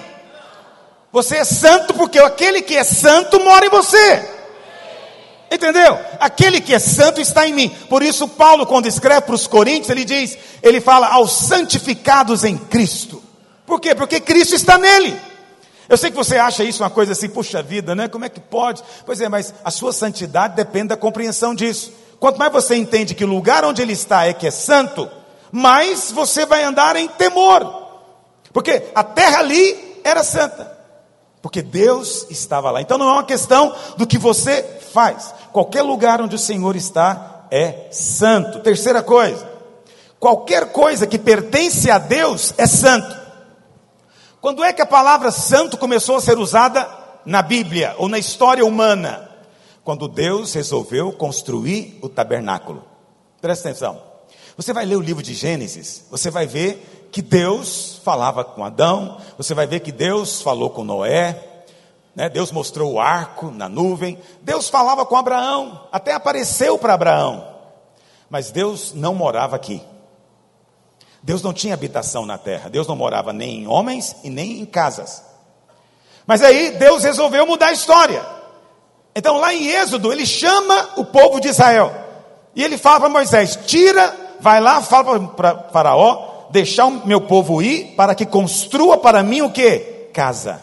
Você é santo porque aquele que é santo mora em você. Entendeu? Aquele que é santo está em mim. Por isso Paulo, quando escreve para os Coríntios, ele fala aos santificados em Cristo. Por quê? Porque Cristo está nele. Eu sei que você acha isso uma coisa assim, puxa vida, né? Como é que pode? Pois é, mas a sua santidade depende da compreensão disso. Quanto mais você entende que o lugar onde ele está é que é santo, mais você vai andar em temor. Porque a terra ali era santa, porque Deus estava lá. Então não é uma questão do que você faz. Qualquer lugar onde o Senhor está é santo. Terceira coisa, qualquer coisa que pertence a Deus é santo. Quando é que a palavra santo começou a ser usada na Bíblia ou na história humana? Quando Deus resolveu construir o tabernáculo. Presta atenção. Você vai ler o livro de Gênesis, você vai ver que Deus falava com Adão, você vai ver que Deus falou com Noé, né? Deus mostrou o arco na nuvem, Deus falava com Abraão, até apareceu para Abraão. Mas Deus não morava aqui. Deus não tinha habitação na terra. Deus não morava nem em homens e nem em casas. Mas aí Deus resolveu mudar a história. Então lá em Êxodo ele chama o povo de Israel. E ele fala para Moisés: tira, vai lá, fala para Faraó, deixar o meu povo ir para que construa para mim o quê? Casa.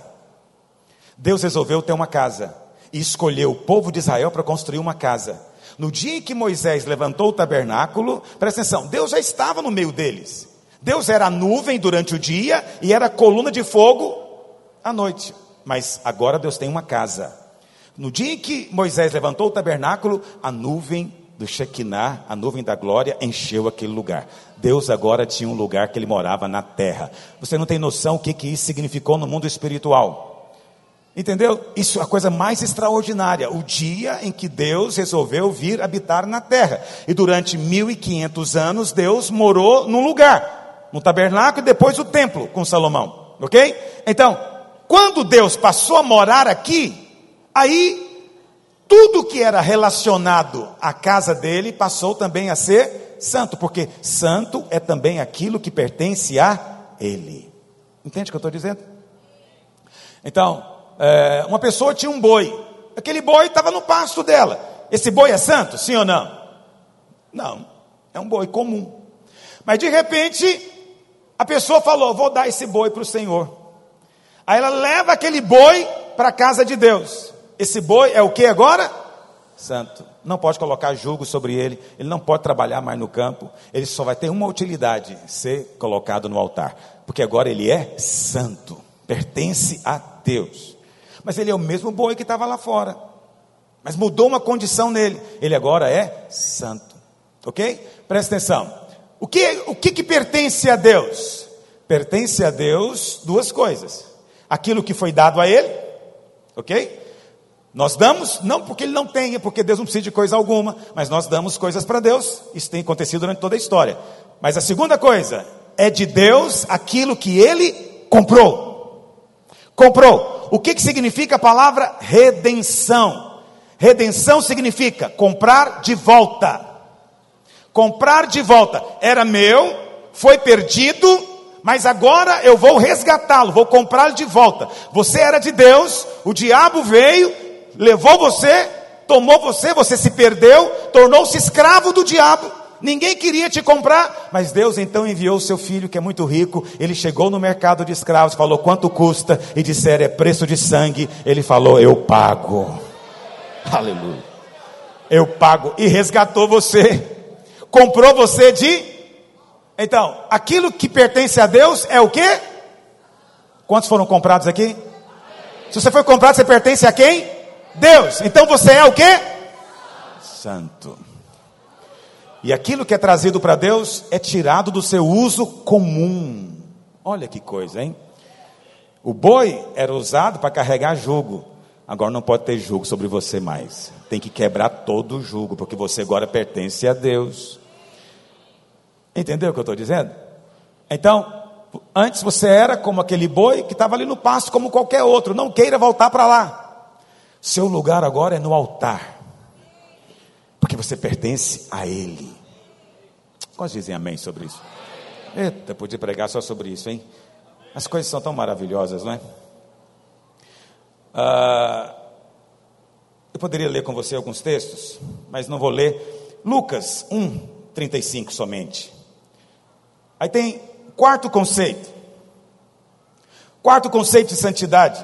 Deus resolveu ter uma casa. E escolheu o povo de Israel para construir uma casa. No dia em que Moisés levantou o tabernáculo, presta atenção, Deus já estava no meio deles. Deus era a nuvem durante o dia e era a coluna de fogo à noite. Mas agora Deus tem uma casa. No dia em que Moisés levantou o tabernáculo, a nuvem do Shekinah, a nuvem da glória, encheu aquele lugar. Deus agora tinha um lugar que ele morava na terra. Você não tem noção o que isso significou no mundo espiritual. Entendeu? Isso é a coisa mais extraordinária. O dia em que Deus resolveu vir habitar na terra. E durante 1500 anos, Deus morou num lugar. No tabernáculo e depois o templo com Salomão. Ok? Então, quando Deus passou a morar aqui, aí tudo que era relacionado à casa dele passou também a ser santo. Porque santo é também aquilo que pertence a ele. Entende o que eu estou dizendo? Então, uma pessoa tinha um boi. Aquele boi estava no pasto dela. Esse boi é santo? Sim ou não? Não, é um boi comum. Mas de repente, a pessoa falou: vou dar esse boi para o Senhor. Aí ela leva aquele boi para a casa de Deus. Esse boi é o que agora? Santo. Não pode colocar jugo sobre ele. Ele não pode trabalhar mais no campo. Ele só vai ter uma utilidade: ser colocado no altar. Porque agora ele é santo. Pertence a Deus. Mas ele é o mesmo boi que estava lá fora. Mas mudou uma condição nele. Ele agora é santo. Ok? Presta atenção. O que pertence a Deus? Pertence a Deus duas coisas. Aquilo que foi dado a ele. Ok? Nós damos, não porque ele não tenha, porque Deus não precisa de coisa alguma. Mas nós damos coisas para Deus. Isso tem acontecido durante toda a história. Mas a segunda coisa, é de Deus aquilo que ele comprou. Comprou. O que significa a palavra redenção? Redenção significa comprar de volta. Comprar de volta. Era meu, foi perdido, mas agora eu vou resgatá-lo, vou comprá-lo de volta. Você era de Deus, o diabo veio, levou você, tomou você, você se perdeu, tornou-se escravo do diabo. Ninguém queria te comprar, mas Deus então enviou o seu filho, que é muito rico. Ele chegou no mercado de escravos, falou: quanto custa? E disseram: é preço de sangue. Ele falou: eu pago. Aleluia. Eu pago. E resgatou você. Comprou você de... Então, aquilo que pertence a Deus é o quê? Quantos foram comprados aqui? Se você foi comprado, você pertence a quem? Deus. Então você é o quê? Santo. E aquilo que é trazido para Deus é tirado do seu uso comum. Olha que coisa, hein? O boi era usado para carregar jugo. Agora não pode ter jugo sobre você mais. Tem que quebrar todo o jugo, porque você agora pertence a Deus. Entendeu o que eu estou dizendo? Então, antes você era como aquele boi que estava ali no pasto, como qualquer outro. Não queira voltar para lá. Seu lugar agora é no altar. Porque você pertence a Ele. Quantos dizem amém sobre isso? Eita, podia pregar só sobre isso, hein? As coisas são tão maravilhosas, não é? Eu poderia ler com você alguns textos, mas não vou ler. Lucas 1:35 somente. Aí tem quarto conceito. Quarto conceito de santidade.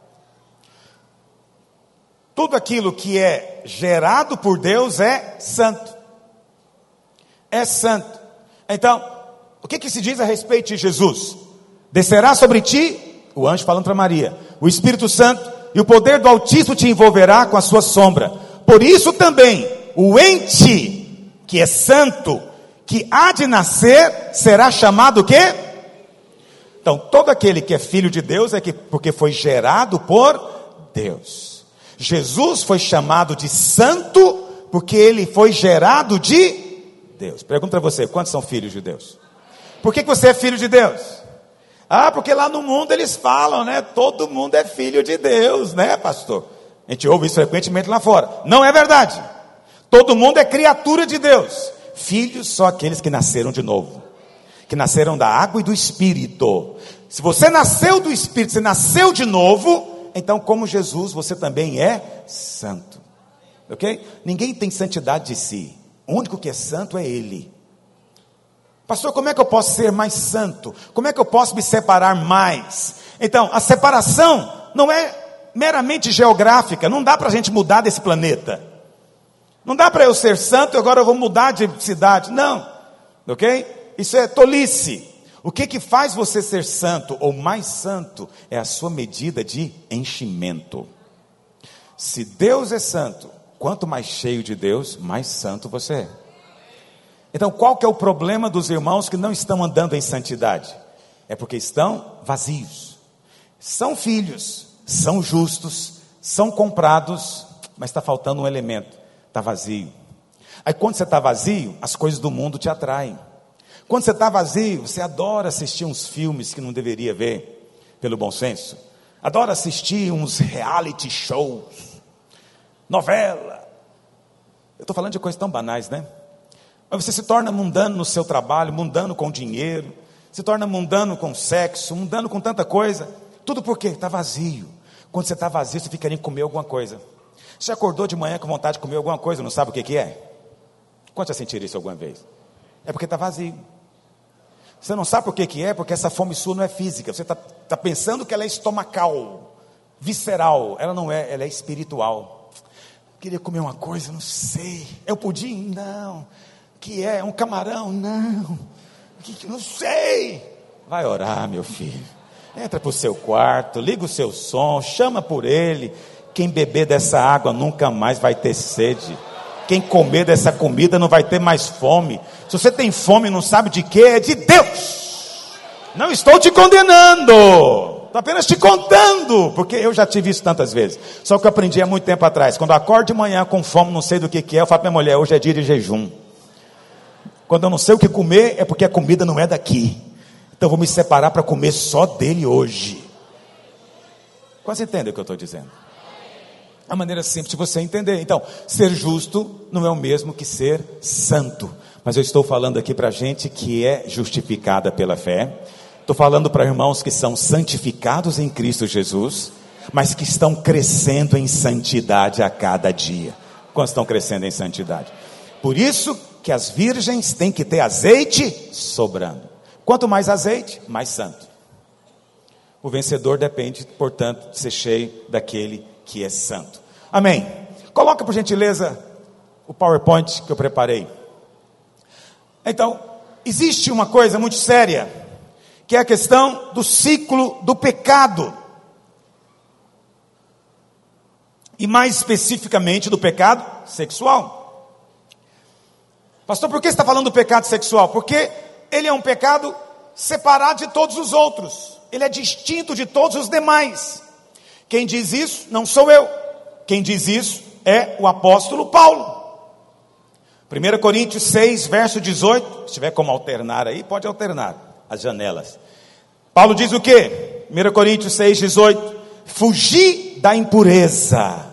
Tudo aquilo que é gerado por Deus é santo. É santo. Então, o que se diz a respeito de Jesus? Descerá sobre ti, o anjo falando para Maria, o Espírito Santo, e o poder do Altíssimo te envolverá com a sua sombra. Por isso também, o ente que é santo, que há de nascer, será chamado o quê? Então, todo aquele que é filho de Deus porque foi gerado por Deus. Jesus foi chamado de santo porque ele foi gerado de Deus. Pergunto para você, quantos são filhos de Deus? Por que você é filho de Deus? Porque lá no mundo eles falam, né? Todo mundo é filho de Deus, né, pastor? A gente ouve isso frequentemente lá fora. Não é verdade. Todo mundo é criatura de Deus. Filhos só aqueles que nasceram de novo, que nasceram da água e do Espírito. Se você nasceu do Espírito, você nasceu de novo, então como Jesus, você também é santo. Ok? Ninguém tem santidade de si. O único que é santo é Ele. Pastor, como é que eu posso ser mais santo? Como é que eu posso me separar mais? Então, a separação não é meramente geográfica. Não dá para a gente mudar desse planeta. Não dá para eu ser santo e agora eu vou mudar de cidade. Não. Ok? Isso é tolice. O que faz você ser santo ou mais santo é a sua medida de enchimento. Se Deus é santo, quanto mais cheio de Deus, mais santo você é. Então, qual que é o problema dos irmãos que não estão andando em santidade? É porque estão vazios. São filhos, são justos, são comprados, mas está faltando um elemento, está vazio. Aí quando você está vazio, as coisas do mundo te atraem. Quando você está vazio, você adora assistir uns filmes que não deveria ver, pelo bom senso. Adora assistir uns reality shows, novela. Eu estou falando de coisas tão banais, né? Mas você se torna mundano no seu trabalho, mundano com dinheiro, se torna mundano com sexo, mundano com tanta coisa. Tudo por quê? Está vazio. Quando você está vazio, você fica querendo comer alguma coisa. Você acordou de manhã com vontade de comer alguma coisa, não sabe o que é? Quantos já sentiram isso alguma vez? É porque está vazio. Você não sabe por que é, porque essa fome sua não é física. Você está pensando que ela é estomacal, visceral. Ela não é, ela é espiritual. Queria comer uma coisa, não sei. É o pudim? Não. Que é? Um camarão? Não. Não sei. Vai orar, meu filho. Entra para o seu quarto, liga o seu som, chama por ele. Quem beber dessa água nunca mais vai ter sede. Quem comer dessa comida não vai ter mais fome. Se você tem fome e não sabe de quê, é de Deus. Não estou te condenando. Estou apenas te contando, porque eu já tive isso tantas vezes. Só que eu aprendi há muito tempo atrás. Quando eu acordo de manhã com fome, não sei do que é, eu falo para minha mulher, hoje é dia de jejum. Quando eu não sei o que comer, é porque a comida não é daqui. Então eu vou me separar para comer só dele hoje. Quase entende o que eu estou dizendo? A maneira simples de você entender. Então, ser justo não é o mesmo que ser santo. Mas eu estou falando aqui para gente que é justificada pela fé. Estou falando para irmãos que são santificados em Cristo Jesus, mas que estão crescendo em santidade a cada dia. Quantos estão crescendo em santidade? Por isso que as virgens têm que ter azeite sobrando. Quanto mais azeite, mais santo. O vencedor depende, portanto, de ser cheio daquele que é santo. Amém. Coloca por gentileza o PowerPoint que eu preparei. Então, existe uma coisa muito séria, que é a questão do ciclo do pecado. E mais especificamente do pecado sexual. Pastor, por que você está falando do pecado sexual? Porque ele é um pecado separado de todos os outros. Ele é distinto de todos os demais. Quem diz isso não sou eu. Quem diz isso é o apóstolo Paulo. 1 Coríntios 6, verso 18. Se tiver como alternar aí, pode alternar as janelas. Paulo diz o quê? 1 Coríntios 6, 18. Fugir da impureza.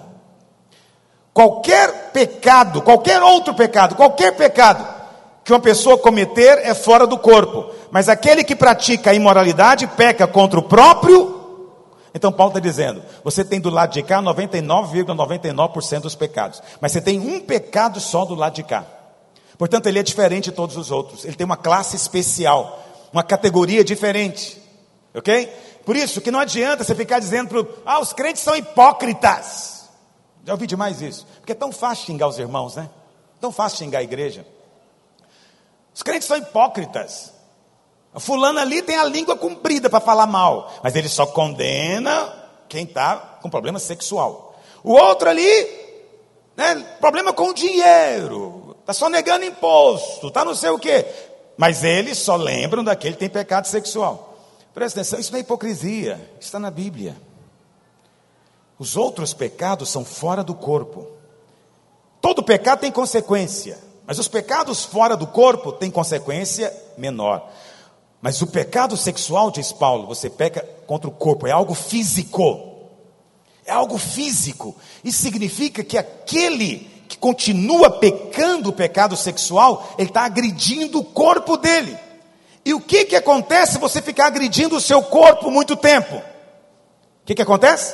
Qualquer pecado, qualquer outro pecado, qualquer pecado que uma pessoa cometer é fora do corpo. Mas aquele que pratica a imoralidade peca contra o próprio. Então Paulo está dizendo, você tem do lado de cá 99,99% dos pecados. Mas você tem um pecado só do lado de cá. Portanto, ele é diferente de todos os outros. Ele tem uma classe especial, uma categoria diferente. Ok? Por isso que não adianta você ficar dizendo, os crentes são hipócritas. Já ouvi demais isso. Porque é tão fácil xingar os irmãos, né? Tão fácil xingar a igreja. Os crentes são hipócritas. A fulana ali tem a língua comprida para falar mal, mas ele só condena quem está com problema sexual. O outro ali, né, problema com o dinheiro, está só negando imposto, está não sei o quê. Mas eles só lembram daquele que tem pecado sexual. Presta atenção, isso não é hipocrisia, isso está na Bíblia. Os outros pecados são fora do corpo. Todo pecado tem consequência, mas os pecados fora do corpo têm consequência menor. Mas o pecado sexual, diz Paulo, você peca contra o corpo, é algo físico. É algo físico. Isso significa que aquele que continua pecando o pecado sexual, ele está agredindo o corpo dele. E o que acontece se você ficar agredindo o seu corpo muito tempo? O que acontece?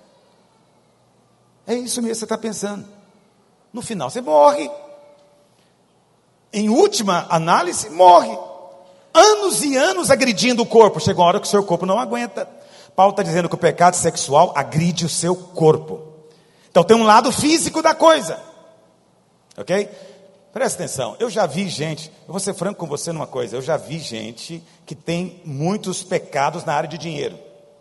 É isso mesmo que você está pensando. No final você morre. Em última análise, morre. Anos e anos agredindo o corpo. Chega uma hora que o seu corpo não aguenta. Paulo está dizendo que o pecado sexual agride o seu corpo. Então tem um lado físico da coisa. Ok? Presta atenção. Eu já vi gente, eu vou ser franco com você numa coisa. Eu já vi gente que tem muitos pecados na área de dinheiro.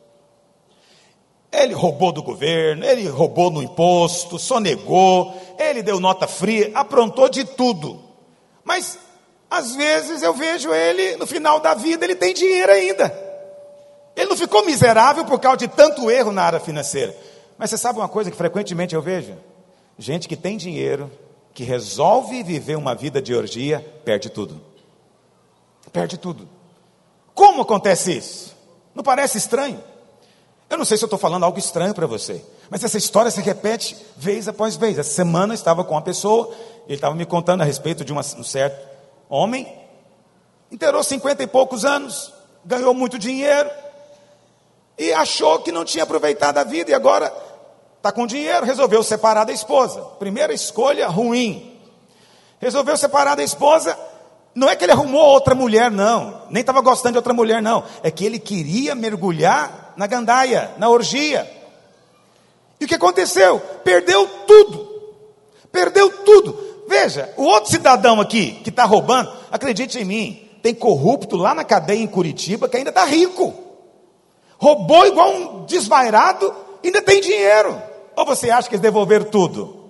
Ele roubou do governo, ele roubou no imposto, sonegou, ele deu nota fria, aprontou de tudo. Mas às vezes eu vejo ele, no final da vida, ele tem dinheiro ainda. Ele não ficou miserável por causa de tanto erro na área financeira. Mas você sabe uma coisa que frequentemente eu vejo? Gente que tem dinheiro, que resolve viver uma vida de orgia, perde tudo. Perde tudo. Como acontece isso? Não parece estranho? Eu não sei se eu estou falando algo estranho para você, mas essa história se repete vez após vez. Essa semana eu estava com uma pessoa, ele estava me contando a respeito de um certo homem, inteirou 50 e poucos anos, ganhou muito dinheiro, e achou que não tinha aproveitado a vida, e agora está com dinheiro, resolveu separar da esposa. Primeira escolha ruim. Resolveu separar da esposa. Não é que ele arrumou outra mulher, não. Nem estava gostando de outra mulher, não. É que ele queria mergulhar na gandaia, na orgia. E o que aconteceu? Perdeu tudo. Perdeu tudo. Veja, o outro cidadão aqui, que está roubando, acredite em mim, tem corrupto lá na cadeia em Curitiba, que ainda está rico. Roubou igual um desvairado, ainda tem dinheiro. Ou você acha que eles devolveram tudo?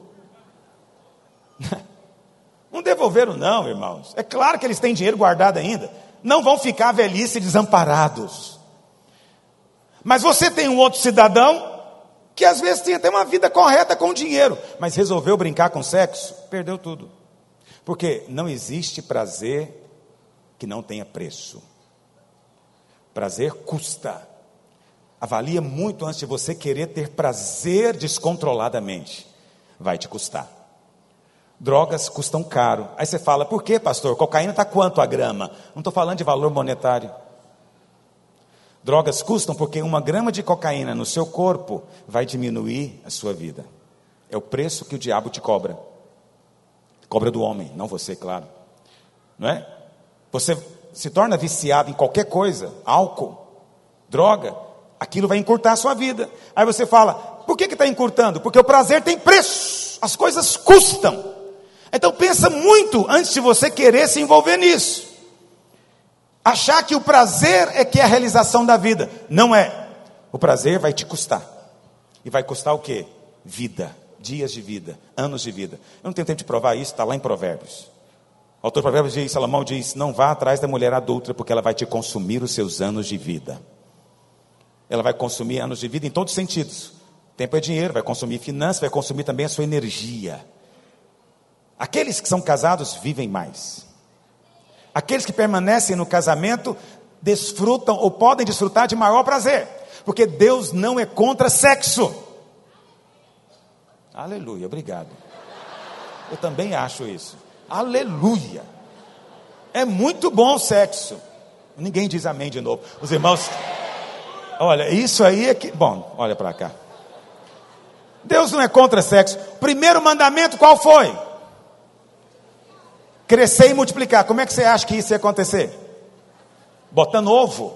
Não devolveram não, irmãos. É claro que eles têm dinheiro guardado ainda. Não vão ficar à velhice desamparados. Mas você tem um outro cidadão que às vezes tem até uma vida correta com dinheiro, mas resolveu brincar com sexo, perdeu tudo. Porque não existe prazer que não tenha preço. Prazer custa. Avalia muito antes de você querer ter prazer descontroladamente. Vai te custar. Drogas custam caro. Aí você fala, por que, pastor? Cocaína está quanto a grama? Não estou falando de valor monetário. Drogas custam porque 1 grama de cocaína no seu corpo vai diminuir a sua vida. É o preço que o diabo te cobra. Cobra do homem, não você, claro. Não é? Você se torna viciado em qualquer coisa, álcool, droga, aquilo vai encurtar a sua vida. Aí você fala, por que está encurtando? Porque o prazer tem preço, as coisas custam. Então pensa muito antes de você querer se envolver nisso. Achar que o prazer é que é a realização da vida. Não é. O prazer vai te custar. E vai custar o quê? Vida, dias de vida, anos de vida. Eu não tenho tempo de provar isso, está lá em Provérbios. O autor de Provérbios diz, Salomão diz, não vá atrás da mulher adulta, porque ela vai te consumir os seus anos de vida. Ela vai consumir anos de vida em todos os sentidos. Tempo é dinheiro, vai consumir finanças, vai consumir também a sua energia. Aqueles que são casados vivem mais. Aqueles que permanecem no casamento desfrutam ou podem desfrutar de maior prazer. Porque Deus não é contra sexo. Aleluia, obrigado. Eu também acho isso. Aleluia. É muito bom o sexo. Ninguém diz amém de novo. Os irmãos, olha, isso aí é que... Bom, olha para cá. Deus não é contra sexo. Primeiro mandamento qual foi? Crescer e multiplicar. Como é que você acha que isso ia acontecer? Botando ovo?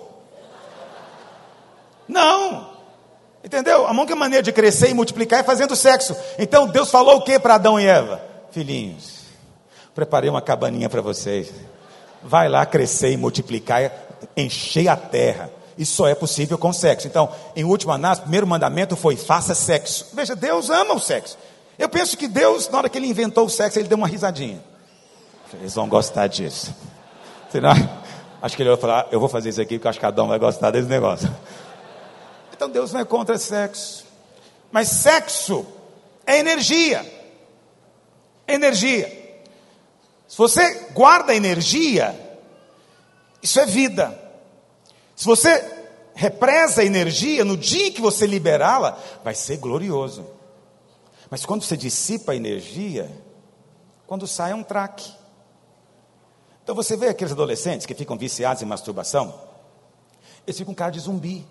Não. Entendeu? A única maneira de crescer e multiplicar é fazendo sexo. Então Deus falou o que para Adão e Eva? Filhinhos, preparei uma cabaninha para vocês. Vai lá crescer e multiplicar, encher a terra. Isso só é possível com sexo. Então, em última análise, o primeiro mandamento foi: faça sexo. Veja, Deus ama o sexo. Eu penso que Deus, na hora que ele inventou o sexo, ele deu uma risadinha. Eles vão gostar disso. Senão, acho que ele vai falar, eu vou fazer isso aqui porque acho que cada um vai gostar desse negócio. Então Deus não é contra sexo. Mas sexo é energia. Energia. Se você guarda energia, isso é vida. Se você represa a energia, no dia que você liberá-la, vai ser glorioso. Mas quando você dissipa a energia, quando sai é um traque. Então você vê aqueles adolescentes que ficam viciados em masturbação, eles ficam com cara de zumbi.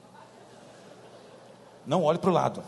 Não olhe para o lado.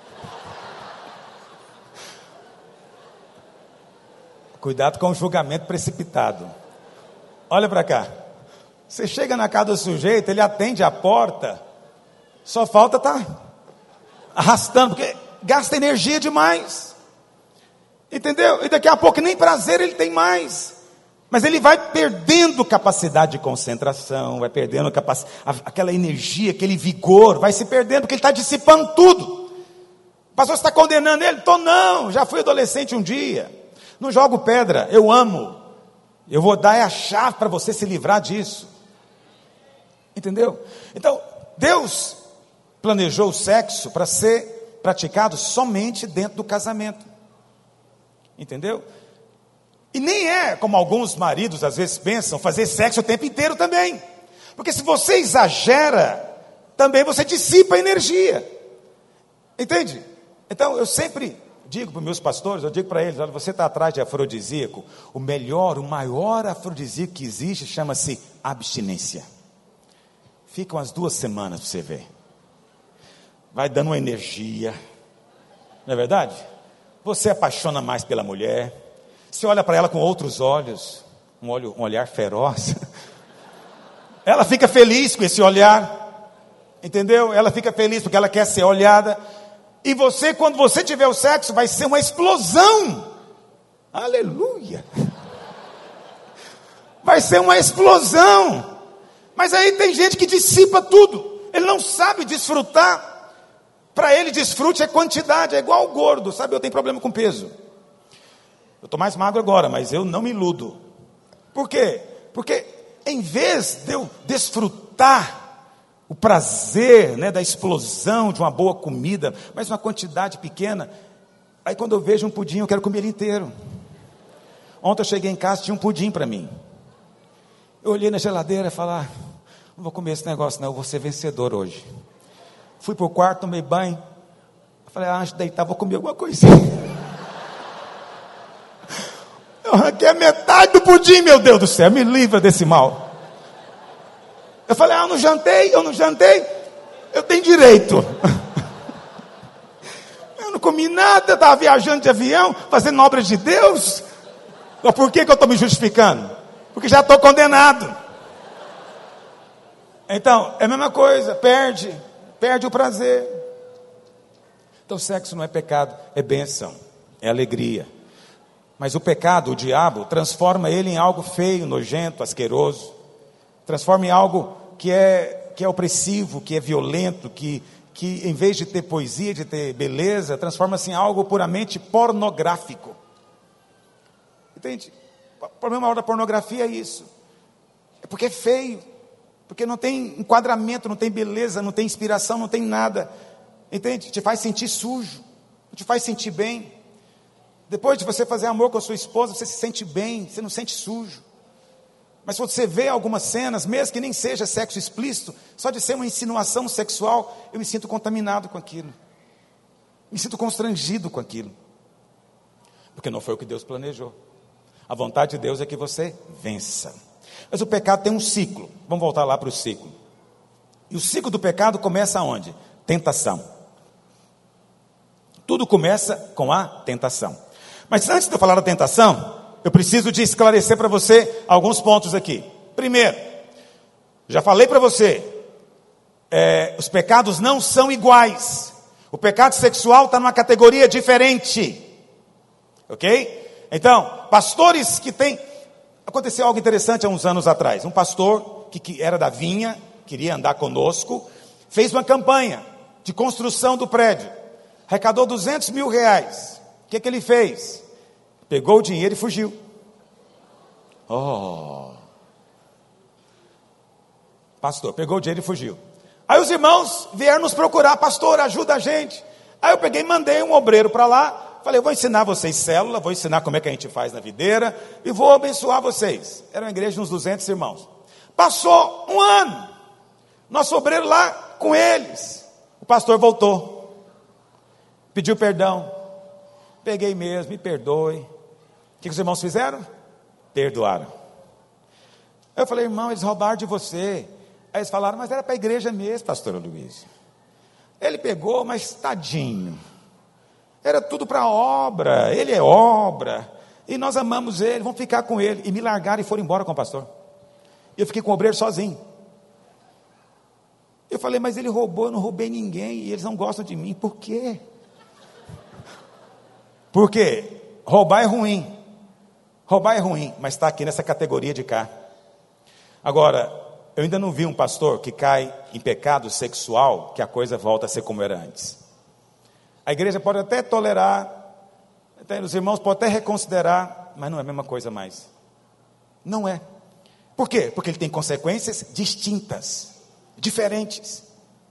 Cuidado com o julgamento precipitado. Olha para cá. Você chega na casa do sujeito, ele atende a porta, só falta estar arrastando, porque gasta energia demais. Entendeu? E daqui a pouco nem prazer ele tem mais. Mas ele vai perdendo capacidade de concentração, vai perdendo aquela energia, aquele vigor, vai se perdendo, porque ele está dissipando tudo. O pastor está condenando ele? Não, já fui adolescente um dia. Não jogo pedra, eu amo. Eu vou dar a chave para você se livrar disso. Entendeu? Então, Deus planejou o sexo para ser praticado somente dentro do casamento. Entendeu? E nem é, como alguns maridos às vezes pensam, fazer sexo o tempo inteiro também. Porque se você exagera, também você dissipa energia. Entende? Então eu sempre digo para os meus pastores, eu digo para eles, olha, você está atrás de afrodisíaco, o maior afrodisíaco que existe chama-se abstinência. Fica umas 2 semanas para você ver. Vai dando uma energia. Não é verdade? Você apaixona mais pela mulher. Você olha para ela com outros olhos. Um olhar feroz. Ela fica feliz com esse olhar. Entendeu? Ela fica feliz porque ela quer ser olhada. E você, quando você tiver o sexo, vai ser uma explosão. Aleluia. Vai ser uma explosão. Mas aí tem gente que dissipa tudo. Ele não sabe desfrutar. Para ele, desfrute é quantidade, é igual ao gordo, sabe? Eu tenho problema com peso. Eu estou mais magro agora, mas eu não me iludo. Por quê? Porque em vez de eu desfrutar o prazer, né, da explosão de uma boa comida, mas uma quantidade pequena, aí quando eu vejo um pudim, eu quero comer ele inteiro. Ontem eu cheguei em casa, tinha um pudim para mim. Eu olhei na geladeira e falei, não vou comer esse negócio não, eu vou ser vencedor hoje. Fui para o quarto, tomei banho. Falei, antes de deitar, vou comer alguma coisinha. Eu arranquei a metade do pudim, meu Deus do céu, me livra desse mal. Eu falei, eu não jantei, eu tenho direito. Eu não comi nada, estava viajando de avião, fazendo obras de Deus. Mas por que eu estou me justificando? Porque já estou condenado. Então, é a mesma coisa, perde o prazer. Então, sexo não é pecado, é bênção, é alegria. Mas o pecado, o diabo, transforma ele em algo feio, nojento, asqueroso. Transforma em algo que é opressivo, que é violento, que em vez de ter poesia, de ter beleza, transforma-se em algo puramente pornográfico. Entende? O problema maior da pornografia é isso. É porque é feio. Porque não tem enquadramento, não tem beleza, não tem inspiração, não tem nada. Entende? Te faz sentir sujo, não te faz sentir bem. Depois de você fazer amor com a sua esposa, você se sente bem, você não sente sujo. Mas se você vê algumas cenas, mesmo que nem seja sexo explícito, só de ser uma insinuação sexual, eu me sinto contaminado com aquilo. Me sinto constrangido com aquilo. Porque não foi o que Deus planejou. A vontade de Deus é que você vença. Mas o pecado tem um ciclo. Vamos voltar lá para o ciclo. E o ciclo do pecado começa aonde? Tentação. Tudo começa com a tentação. Mas antes de eu falar da tentação, eu preciso de esclarecer para você alguns pontos aqui. Primeiro, já falei para você, os pecados não são iguais. O pecado sexual está numa categoria diferente. Ok? Então, pastores que têm... Aconteceu algo interessante há uns anos atrás. Um pastor que era da vinha, queria andar conosco, fez uma campanha de construção do prédio. Arrecadou R$200 mil. O que ele fez? Pegou o dinheiro e fugiu. Pastor, pegou o dinheiro e fugiu. Aí os irmãos vieram nos procurar, pastor, ajuda a gente. Aí eu peguei e mandei um obreiro para lá. Falei, eu vou ensinar vocês célula, vou ensinar como é que a gente faz na videira e vou abençoar vocês. Era uma igreja de uns 200 irmãos. Passou um ano, nosso obreiro lá com eles. O pastor voltou, pediu perdão. Peguei mesmo, me perdoe. O que os irmãos fizeram? Perdoaram. Eu falei, irmão, eles roubaram de você. Aí eles falaram, mas era para a igreja mesmo, pastor Luiz. Ele pegou, mas tadinho. Era tudo para obra, ele é obra, e nós amamos ele, vamos ficar com ele. E me largaram e foram embora com o pastor. Eu fiquei com o obreiro sozinho. Eu falei, mas ele roubou, eu não roubei ninguém, e eles não gostam de mim. Por quê? Porque roubar é ruim, mas está aqui nessa categoria de cá. Agora, eu ainda não vi um pastor que cai em pecado sexual, que a coisa volta a ser como era antes. A igreja pode até tolerar, os irmãos podem até reconsiderar, mas não é a mesma coisa mais. Não é. Por quê? Porque ele tem consequências distintas, diferentes.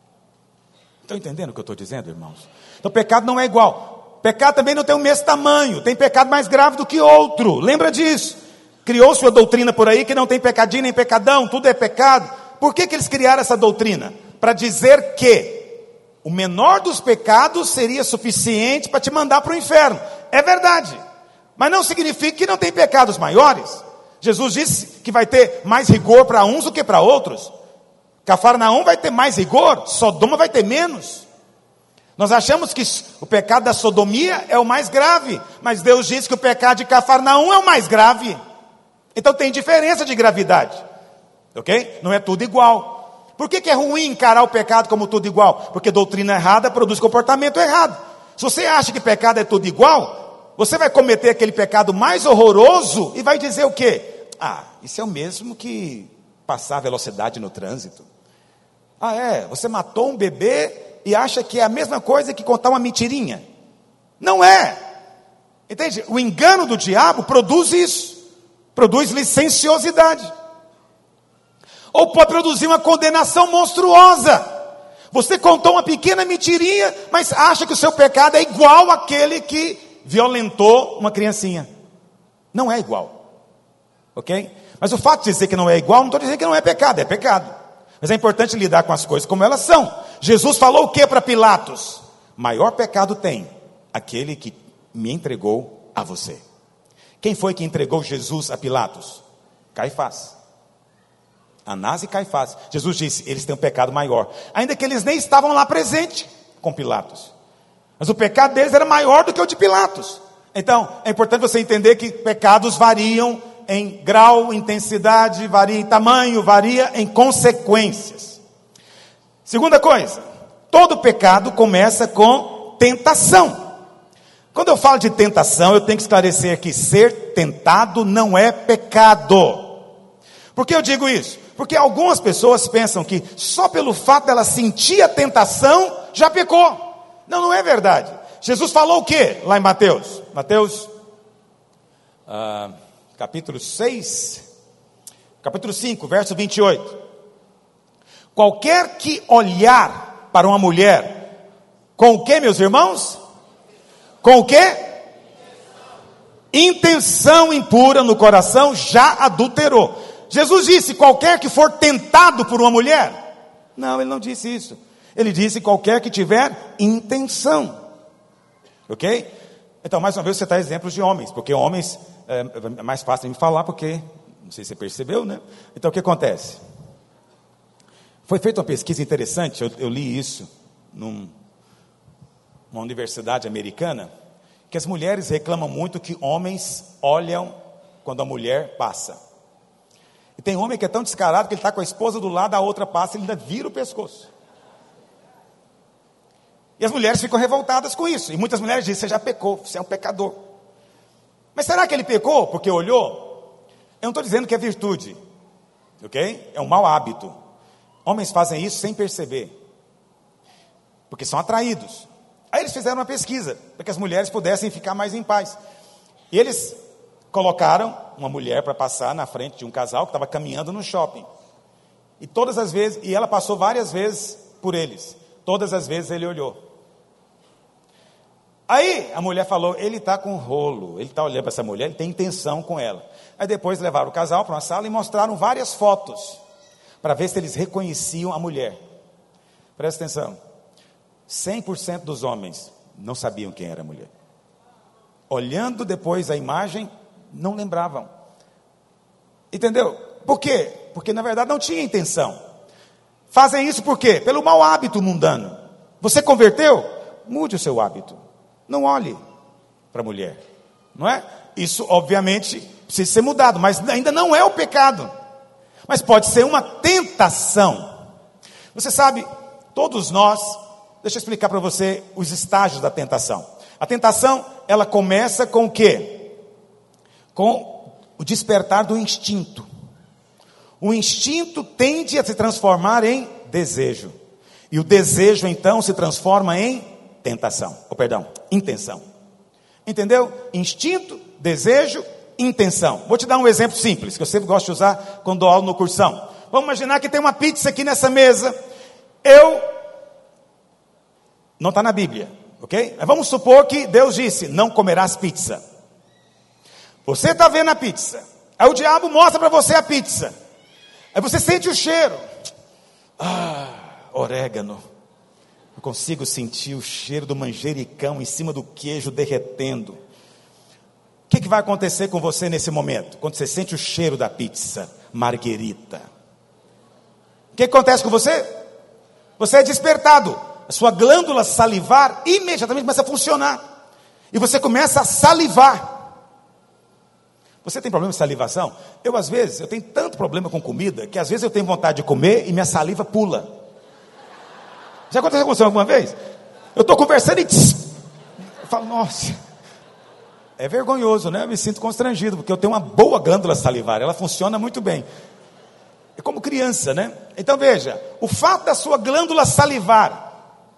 Estão entendendo o que eu estou dizendo, irmãos? Então o pecado não é igual. Pecado também não tem o mesmo tamanho. Tem pecado mais grave do que outro. Lembra disso? Criou sua doutrina por aí que não tem pecadinho nem pecadão, tudo é pecado. Por que eles criaram essa doutrina? Para dizer que o menor dos pecados seria suficiente para te mandar para o inferno. É verdade. Mas não significa que não tem pecados maiores. Jesus disse que vai ter mais rigor para uns do que para outros. Cafarnaum vai ter mais rigor, Sodoma vai ter menos. Nós achamos que o pecado da sodomia é o mais grave, mas Deus diz que o pecado de Cafarnaum é o mais grave. Então tem diferença de gravidade, ok? Não é tudo igual. Por que é ruim encarar o pecado como tudo igual? Porque doutrina errada produz comportamento errado. Se você acha que pecado é tudo igual, você vai cometer aquele pecado mais horroroso e vai dizer o quê? Ah, isso é o mesmo que passar velocidade no trânsito. Ah, é? Você matou um bebê e acha que é a mesma coisa que contar uma mentirinha? Não é. Entende? O engano do diabo produz isso. Produz licenciosidade. Ou pode produzir uma condenação monstruosa. Você contou uma pequena mentirinha, mas acha que o seu pecado é igual àquele que violentou uma criancinha. Não é igual. Ok? Mas o fato de dizer que não é igual, não estou dizendo que não é pecado, é pecado. Mas é importante lidar com as coisas como elas são. Jesus falou o que para Pilatos? Maior pecado tem aquele que me entregou a você. Quem foi que entregou Jesus a Pilatos? Caifás. Anás e Caifás. Jesus disse, eles têm um pecado maior. Ainda que eles nem estavam lá presentes com Pilatos. Mas o pecado deles era maior do que o de Pilatos. Então, é importante você entender que pecados variam em grau, intensidade, varia em tamanho, varia em consequências. Segunda coisa, todo pecado começa com tentação. Quando eu falo de tentação, eu tenho que esclarecer que ser tentado não é pecado. Por que eu digo isso? Porque algumas pessoas pensam que só pelo fato dela sentir a tentação, já pecou. Não, não é verdade. Jesus falou o que lá em Mateus? Mateus, capítulo 5, verso 28. Qualquer que olhar para uma mulher, com o que, meus irmãos? Com o que? Intenção impura no coração, já adulterou. Jesus disse, qualquer que for tentado por uma mulher. Não, ele não disse isso. Ele disse, qualquer que tiver intenção. Ok? Então, mais uma vez, você está exemplos de homens, porque homens é mais fácil de me falar, porque, não sei se você percebeu, né? Então, o que acontece? Foi feita uma pesquisa interessante, eu li isso numa universidade americana, que as mulheres reclamam muito que homens olham quando a mulher passa. E tem homem que é tão descarado que ele está com a esposa do lado, a outra passa, ele ainda vira o pescoço. E as mulheres ficam revoltadas com isso. E muitas mulheres dizem, você já pecou, você é um pecador. Mas será que ele pecou porque olhou? Eu não estou dizendo que é virtude. Ok? É um mau hábito. Homens fazem isso sem perceber. Porque são atraídos. Aí eles fizeram uma pesquisa, para que as mulheres pudessem ficar mais em paz. E eles colocaram uma mulher para passar na frente de um casal que estava caminhando no shopping. E todas as vezes, e ela passou várias vezes por eles. Todas as vezes ele olhou. Aí a mulher falou, ele está com rolo, ele está olhando para essa mulher, ele tem intenção com ela. Aí depois levaram o casal para uma sala e mostraram várias fotos, para ver se eles reconheciam a mulher. Presta atenção, 100% dos homens não sabiam quem era a mulher. Olhando depois a imagem, não lembravam. Entendeu? Por quê? Porque na verdade não tinha intenção. Fazem isso por quê? Pelo mau hábito mundano. Você converteu? Mude o seu hábito. Não olhe para a mulher. Não é? Isso obviamente precisa ser mudado, mas ainda não é o pecado. Mas pode ser uma tentação. Você sabe, todos nós, deixa eu explicar para você os estágios da tentação. A tentação, ela começa com o quê? Com o despertar do instinto. O instinto tende a se transformar em desejo. E o desejo, então, se transforma em tentação. Intenção. Entendeu? Instinto, desejo, intenção. Vou te dar um exemplo simples, que eu sempre gosto de usar quando dou aula no cursão. Vamos imaginar que tem uma pizza aqui nessa mesa. Eu Não está na Bíblia, ok? Mas vamos supor que Deus disse, não comerás pizza. Você está vendo a pizza. Aí o diabo mostra para você a pizza. Aí você sente o cheiro. Orégano. Eu consigo sentir o cheiro do manjericão em cima do queijo derretendo. O que vai acontecer com você nesse momento? Quando você sente o cheiro da pizza marguerita. O que acontece com você? Você é despertado. A sua glândula salivar imediatamente começa a funcionar. E você começa a salivar. Você tem problema de salivação? Às vezes, eu tenho tanto problema com comida, que às vezes eu tenho vontade de comer e minha saliva pula. Já aconteceu com você alguma vez? Eu estou conversando e... eu falo, nossa... É vergonhoso, né? Eu me sinto constrangido, porque eu tenho uma boa glândula salivar, ela funciona muito bem. É como criança, né? Então veja, o fato da sua glândula salivar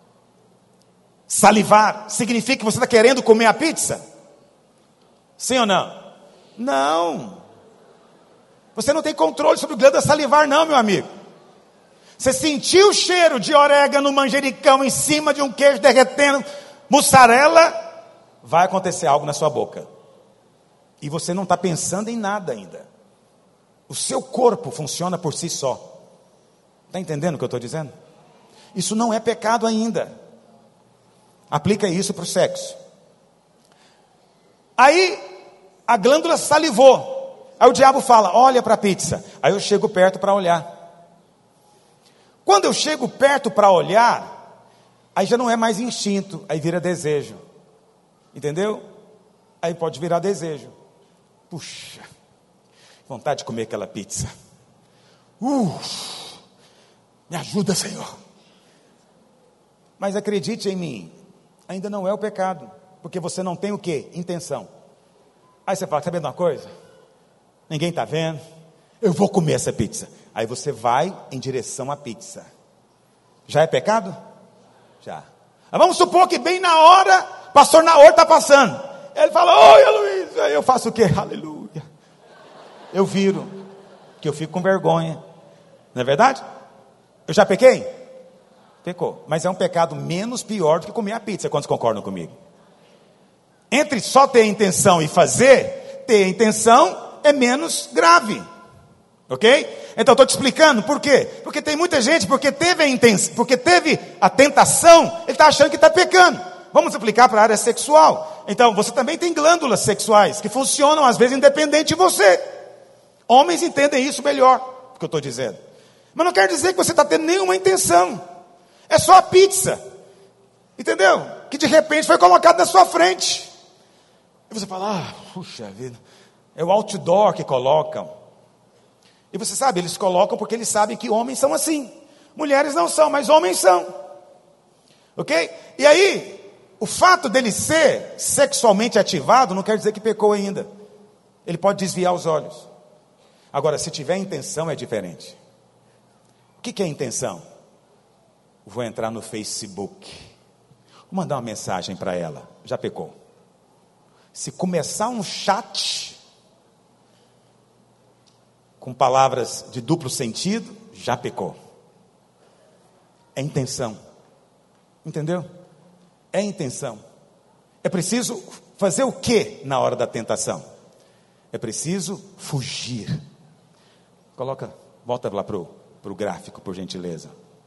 significa que você está querendo comer a pizza? Sim ou não? Não. Você não tem controle sobre a glândula salivar não, meu amigo. Você sentiu o cheiro de orégano, manjericão em cima de um queijo derretendo, mussarela, vai acontecer algo na sua boca. E você não está pensando em nada ainda. O seu corpo funciona por si só. Está entendendo o que eu estou dizendo? Isso não é pecado ainda. Aplica isso para o sexo. Aí, a glândula salivou. Aí o diabo fala, olha para a pizza. Aí eu chego perto para olhar. Quando eu chego perto para olhar, aí já não é mais instinto, aí vira desejo. Entendeu? Aí pode virar desejo. Puxa, vontade de comer aquela pizza. Me ajuda, Senhor. Mas acredite em mim, ainda não é o pecado, porque você não tem o quê? Intenção. Aí você fala, está vendo uma coisa? Ninguém está vendo, eu vou comer essa pizza. Aí você vai em direção à pizza. Já é pecado? Já. Mas vamos supor que bem na hora, pastor Naor está passando. Ele fala, oi Luiz. Aí eu faço o quê? Aleluia. Eu viro, que eu fico com vergonha. Não é verdade? Eu já pequei? Pecou. Mas é um pecado menos pior do que comer a pizza. Quantos concordam comigo? Entre só ter a intenção e fazer, ter a intenção é menos grave. Ok? Então estou te explicando por quê? Porque tem muita gente, porque teve a tentação, ele está achando que está pecando. Vamos aplicar para a área sexual. Então você também tem glândulas sexuais que funcionam às vezes independente de você. Homens entendem isso melhor, o que eu estou dizendo. Mas não quer dizer que você está tendo nenhuma intenção. É só a pizza. Entendeu? Que de repente foi colocado na sua frente. E você fala, puxa vida, é o outdoor que colocam. E você sabe, eles colocam porque eles sabem que homens são assim. Mulheres não são, mas homens são. Ok? E aí, o fato dele ser sexualmente ativado não quer dizer que pecou ainda. Ele pode desviar os olhos. Agora, se tiver intenção, é diferente. O que é intenção? Vou entrar no Facebook. Vou mandar uma mensagem para ela. Já pecou. Se começar um chat com palavras de duplo sentido, já pecou. É intenção. Entendeu? É intenção. É preciso fazer o que na hora da tentação? É preciso fugir. Volta lá para o gráfico, por gentileza.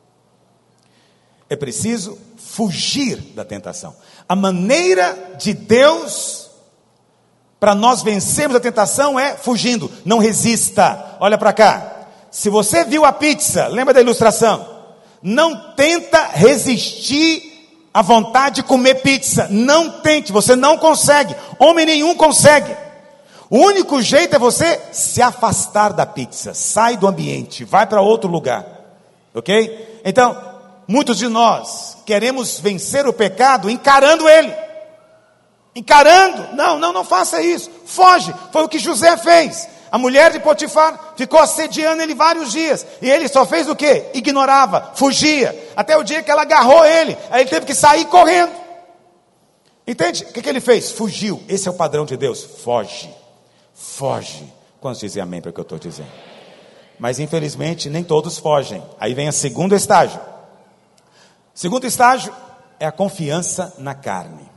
É preciso fugir da tentação. A maneira de Deus para nós vencermos a tentação é fugindo. Não resista. Olha para cá. Se você viu a pizza, lembra da ilustração? Não tenta resistir à vontade de comer pizza. Não tente, você não consegue. Homem nenhum consegue. O único jeito é você se afastar da pizza. Sai do ambiente, vai para outro lugar. Ok? Então, muitos de nós queremos vencer o pecado encarando ele. Encarando. Não faça isso. Foge. Foi o que José fez. A mulher de Potifar ficou assediando ele vários dias. E ele só fez o quê? Ignorava, fugia. Até o dia que ela agarrou ele. Aí ele teve que sair correndo. Entende? O que ele fez? Fugiu. Esse é o padrão de Deus. Foge. Foge. Quantos dizem amém para o que eu estou dizendo? Mas infelizmente nem todos fogem. Aí vem o segundo estágio. Segundo estágio é a confiança na carne.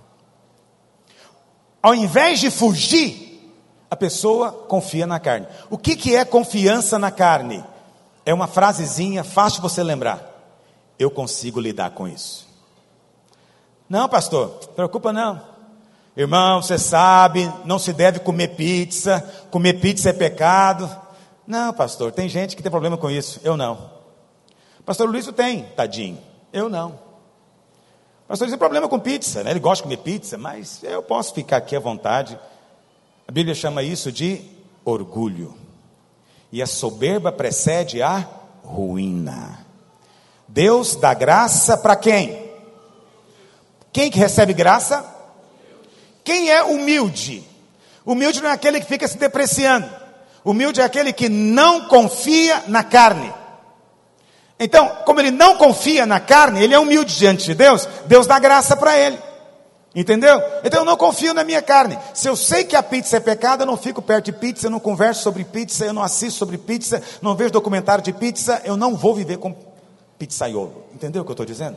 Ao invés de fugir, a pessoa confia na carne. O que é confiança na carne? É uma frasezinha fácil de você lembrar. Eu consigo lidar com isso. Não, pastor, preocupa não. Irmão, você sabe, não se deve comer pizza é pecado. Não, pastor, tem gente que tem problema com isso, eu não. Pastor Luiz tem, tadinho, eu não. Pastor Luiz tem problema com pizza, né? Ele gosta de comer pizza, mas eu posso ficar aqui à vontade. A Bíblia chama isso de orgulho. E a soberba precede a ruína. Deus dá graça para quem? Quem que recebe graça? Quem é humilde? Humilde não é aquele que fica se depreciando. Humilde é aquele que não confia na carne. Então, como ele não confia na carne, ele é humilde diante de Deus, Deus dá graça para ele. Entendeu? Então eu não confio na minha carne. Se eu sei que a pizza é pecado, eu não fico perto de pizza, eu não converso sobre pizza, eu não assisto sobre pizza, não vejo documentário de pizza, eu não vou viver com pizzaiolo. Entendeu o que eu estou dizendo?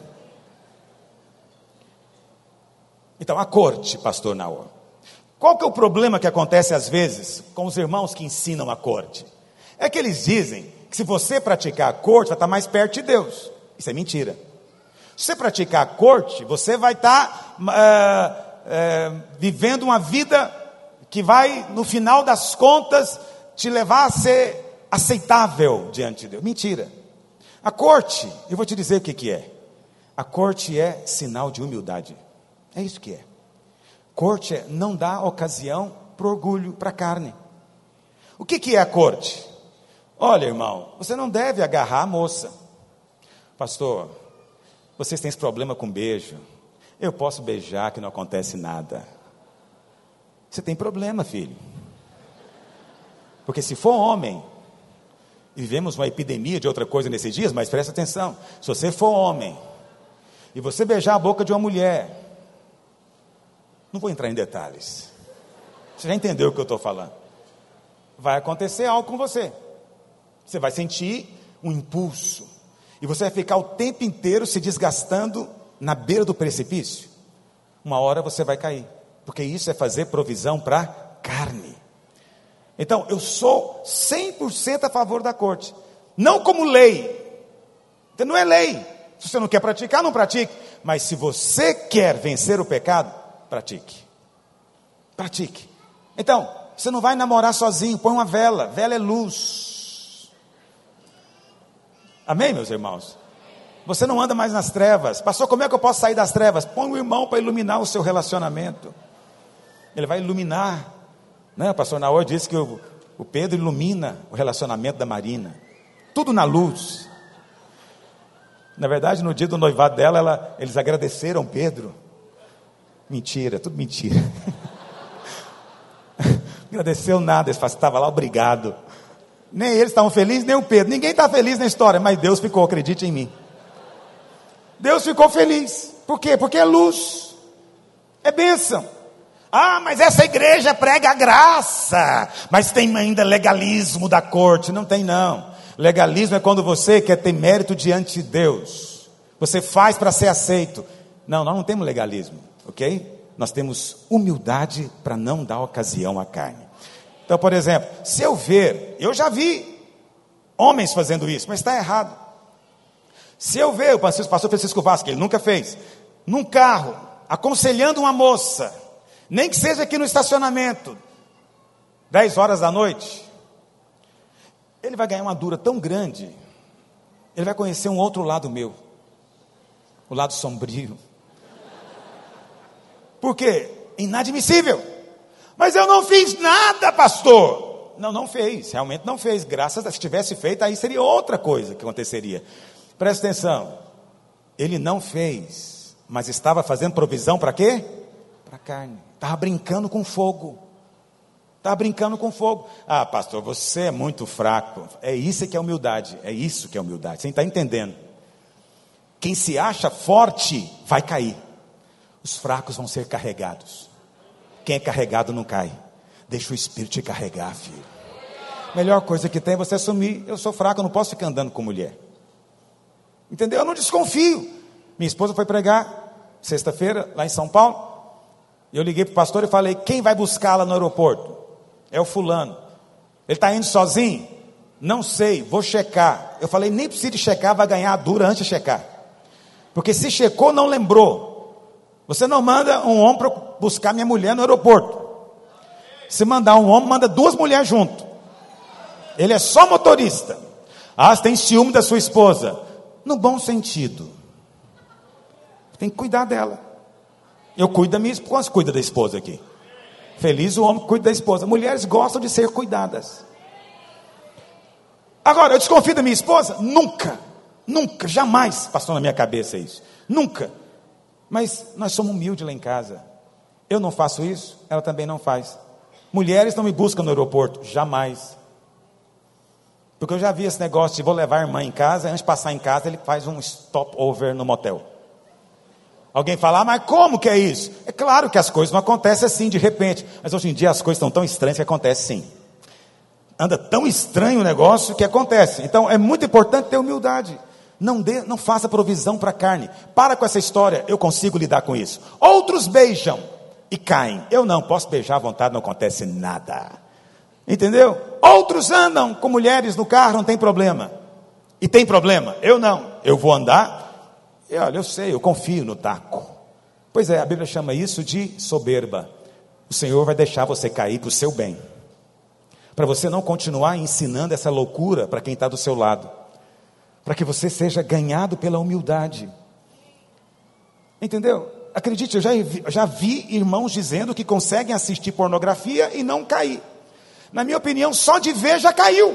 Então, a corte, pastor Naor. Qual que é o problema que acontece às vezes com os irmãos que ensinam a corte? É que eles dizem que se você praticar a corte, vai estar mais perto de Deus. Isso é mentira. Se você praticar a corte, você vai estar vivendo uma vida que vai, no final das contas, te levar a ser aceitável diante de Deus. Mentira. A corte, eu vou te dizer o que é. A corte é sinal de humildade. É isso que é. Corte é não dá ocasião para orgulho, para a carne. O que é a corte? Olha, irmão, você não deve agarrar a moça. Pastor, vocês têm esse problema com beijo. Eu posso beijar que não acontece nada. Você tem problema, filho. Porque se for homem, e vivemos uma epidemia de outra coisa nesses dias, mas presta atenção. Se você for homem, e você beijar a boca de uma mulher, não vou entrar em detalhes. Você já entendeu o que eu estou falando. Vai acontecer algo com você. Você vai sentir um impulso. E você vai ficar o tempo inteiro se desgastando na beira do precipício. Uma hora você vai cair. Porque isso é fazer provisão para carne. Então, eu sou 100% a favor da corte. Não como lei. Então, não é lei. Se você não quer praticar, não pratique. Mas se você quer vencer o pecado, pratique. Pratique. Então, você não vai namorar sozinho, põe uma vela. Vela é luz. Amém, meus irmãos? Você não anda mais nas trevas. Pastor, como é que eu posso sair das trevas? Põe um irmão para iluminar o seu relacionamento. Ele vai iluminar. Né? O pastor Naor disse que o Pedro ilumina o relacionamento da Marina. Tudo na luz. Na verdade, no dia do noivado dela, eles agradeceram Pedro. Mentira, tudo mentira. Agradeceu nada, eles falaram, estava lá, obrigado. Nem eles estavam felizes, nem o Pedro. Ninguém está feliz na história, mas Deus ficou, acredite em mim. Deus ficou feliz. Por quê? Porque é luz. É bênção. Ah, mas essa igreja prega a graça. Mas tem ainda legalismo da corte. Não tem não. Legalismo é quando você quer ter mérito diante de Deus. Você faz para ser aceito. Não, nós não temos legalismo. Ok? Nós temos humildade para não dar ocasião à carne. Então, por exemplo, se eu ver, eu já vi homens fazendo isso, mas está errado. Se eu ver o pastor Francisco Vasco, ele nunca fez, num carro, aconselhando uma moça, nem que seja aqui no estacionamento, 10 horas da noite, ele vai ganhar uma dura tão grande, ele vai conhecer um outro lado meu, o lado sombrio. Por quê? Inadmissível. Mas eu não fiz nada, pastor. Não fez, realmente não fez. Graças a Deus, se tivesse feito, aí seria outra coisa que aconteceria. Presta atenção. Ele não fez, mas estava fazendo provisão para quê? Para carne. Estava brincando com fogo. Estava brincando com fogo. Ah, pastor, você é muito fraco. É isso que é humildade. É isso que é humildade. Você está entendendo? Quem se acha forte vai cair. Os fracos vão ser carregados. Quem é carregado não cai. Deixa o Espírito te carregar, filho. Melhor coisa que tem é você assumir. Eu sou fraco, eu não posso ficar andando com mulher. Entendeu? Eu não desconfio. Minha esposa foi pregar. sexta-feira, lá em São Paulo. Eu liguei para o pastor e falei: quem vai buscá-la no aeroporto? É o fulano. Ele está indo sozinho? Não sei, vou checar. Eu falei: nem precisa de checar, vai ganhar a dura antes de checar. Porque se checou, não lembrou. Você não manda um homem para buscar minha mulher no aeroporto. Se mandar um homem, manda 2 mulheres junto. Ele é só motorista. Ah, você tem ciúme da sua esposa. No bom sentido. Tem que cuidar dela. Eu cuido da minha esposa. Quantos cuida da esposa aqui? Feliz o homem que cuida da esposa. Mulheres gostam de ser cuidadas. Agora, eu desconfio da minha esposa? Nunca. Nunca, jamais passou na minha cabeça isso. Nunca. Mas nós somos humildes lá em casa. Eu não faço isso, ela também não faz. Mulheres não me buscam no aeroporto. Jamais. Porque eu já vi esse negócio de vou levar a irmã em casa, antes de passar em casa, ele faz um stopover no motel. Alguém fala: ah, mas como que é isso? É claro que as coisas não acontecem assim de repente. Mas hoje em dia as coisas estão tão estranhas que acontece sim. Anda tão estranho o negócio que acontece. Então é muito importante ter humildade. Não faça provisão para a carne. Para com essa história, eu consigo lidar com isso. Outros beijam e caem. Eu não, posso beijar à vontade, não acontece nada. Entendeu? Outros andam com mulheres no carro, não tem problema. E tem problema? Eu não. Eu vou andar, e olha, eu sei, eu confio no taco. Pois é, a Bíblia chama isso de soberba. O Senhor vai deixar você cair para o seu bem. Para você não continuar ensinando essa loucura para quem está do seu lado. Para que você seja ganhado pela humildade. Entendeu? Acredite, eu já vi irmãos dizendo que conseguem assistir pornografia e não cair. Na minha opinião, só de ver já caiu.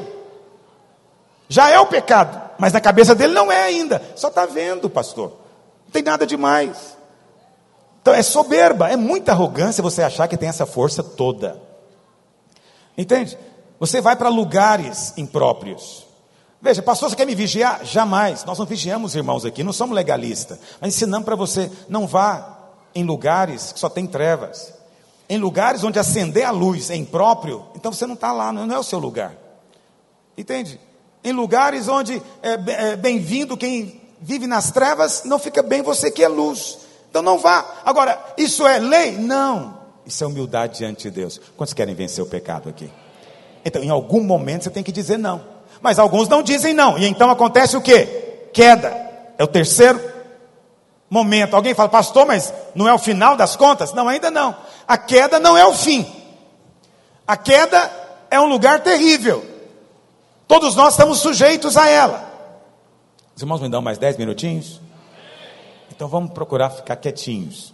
Já é o pecado, mas na cabeça dele não é ainda. Só está vendo, pastor. Não tem nada demais. Então é soberba, é muita arrogância você achar que tem essa força toda. Entende? Você vai para lugares impróprios. Veja, pastor, você quer me vigiar? Jamais. Nós não vigiamos, irmãos, aqui, não somos legalistas. Mas ensinamos para você: não vá em lugares que só tem trevas. Em lugares onde acender a luz é impróprio, então você não está lá, não é o seu lugar. Entende? Em lugares onde é bem-vindo quem vive nas trevas, não fica bem você que é luz. Então não vá. Agora, isso é lei? Não. Isso é humildade diante de Deus. Quantos querem vencer o pecado aqui? Então, em algum momento você tem que dizer não. Mas alguns não dizem não. E então acontece o quê? Queda. É o terceiro momento. Alguém fala: pastor, mas não é o final das contas? Não, ainda não. A queda não é o fim. A queda é um lugar terrível. Todos nós estamos sujeitos a ela. Os irmãos me dão mais 10 minutinhos? Então vamos procurar ficar quietinhos.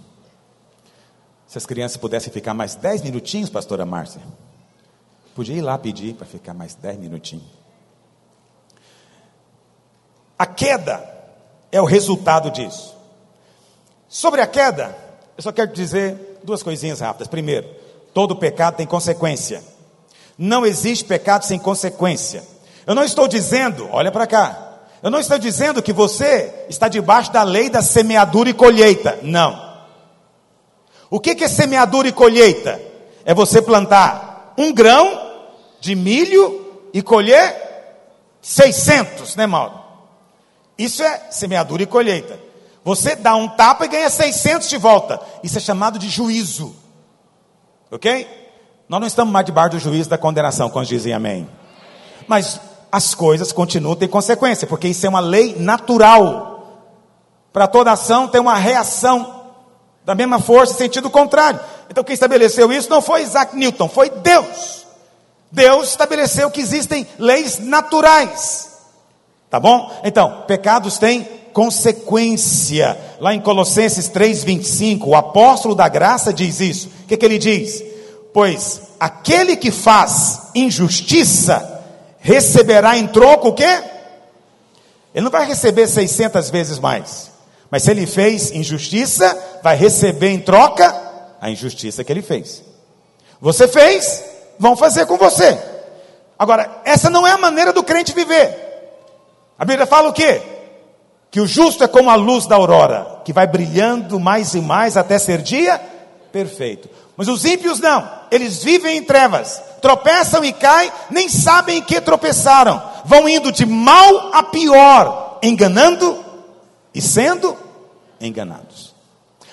Se as crianças pudessem ficar mais 10 minutinhos, pastora Márcia, podia ir lá pedir para ficar mais 10 minutinhos. A queda é o resultado disso. Sobre a queda, eu só quero dizer 2 coisinhas rápidas. Primeiro, todo pecado tem consequência. Não existe pecado sem consequência. Eu não estou dizendo, olha para cá, eu não estou dizendo que você está debaixo da lei da semeadura e colheita. Não. O que é semeadura e colheita? É você plantar 1 grão de milho e colher 600, né, Mauro? Isso é semeadura e colheita. Você dá um tapa e ganha 600 de volta. Isso é chamado de juízo. Ok? Nós não estamos mais debaixo do juízo da condenação, quando dizem amém. Mas as coisas continuam a ter consequência, porque isso é uma lei natural. Para toda ação tem uma reação da mesma força, em sentido contrário. Então quem estabeleceu isso não foi Isaac Newton, foi Deus. Deus estabeleceu que existem leis naturais. Tá bom? Então, pecados têm consequência. Lá em Colossenses 3:25, o apóstolo da graça diz isso. O que ele diz? Pois aquele que faz injustiça receberá em troco o quê? Ele não vai receber 600 vezes mais. Mas se ele fez injustiça, vai receber em troca a injustiça que ele fez. Você fez, vão fazer com você. Agora, essa não é a maneira do crente viver. A Bíblia fala o quê? Que o justo é como a luz da aurora, que vai brilhando mais e mais até ser dia perfeito. Mas os ímpios não, eles vivem em trevas, tropeçam e caem, nem sabem em que tropeçaram, vão indo de mal a pior, enganando e sendo enganados.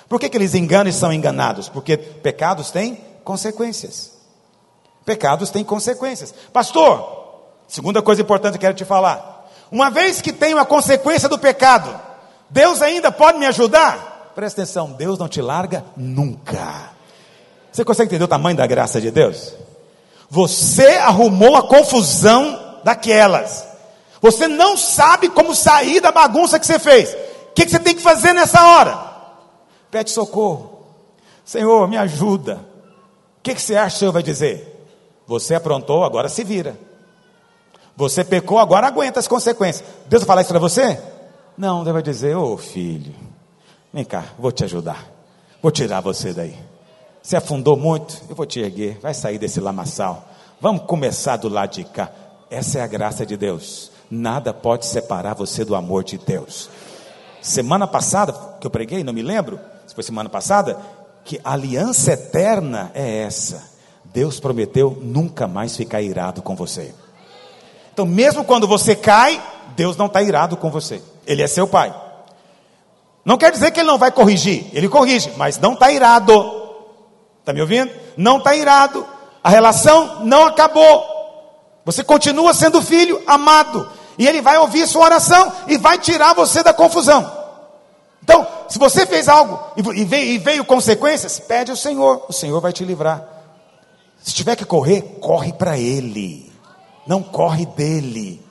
Por que eles enganam e são enganados? Porque pecados têm consequências. Pecados têm consequências. Pastor, segunda coisa importante que eu quero te falar. Uma vez que tenho a consequência do pecado, Deus ainda pode me ajudar? Presta atenção, Deus não te larga nunca. Você consegue entender o tamanho da graça de Deus? Você arrumou a confusão daquelas. Você não sabe como sair da bagunça que você fez. O que você tem que fazer nessa hora? Pede socorro. Senhor, me ajuda. O que você acha que o Senhor vai dizer? Você aprontou, agora se vira. Você pecou, agora aguenta as consequências. Deus vai falar isso para você? Não, Deus vai dizer, ô filho, vem cá, vou te ajudar. Vou tirar você daí. Você afundou muito, eu vou te erguer. Vai sair desse lamaçal. Vamos começar do lado de cá. Essa é a graça de Deus. Nada pode separar você do amor de Deus. Semana passada, que eu preguei, não me lembro, se foi semana passada, que a aliança eterna é essa. Deus prometeu nunca mais ficar irado com você. Então mesmo quando você cai, Deus não está irado com você. Ele é seu pai. Não quer dizer que Ele não vai corrigir. Ele corrige, mas não está irado. Está me ouvindo? Não está irado. A relação não acabou. Você continua sendo filho amado. E Ele vai ouvir sua oração e vai tirar você da confusão. Então, se você fez algo e veio consequências, pede ao Senhor. O Senhor vai te livrar. Se tiver que correr, corre para Ele. Não corre dele.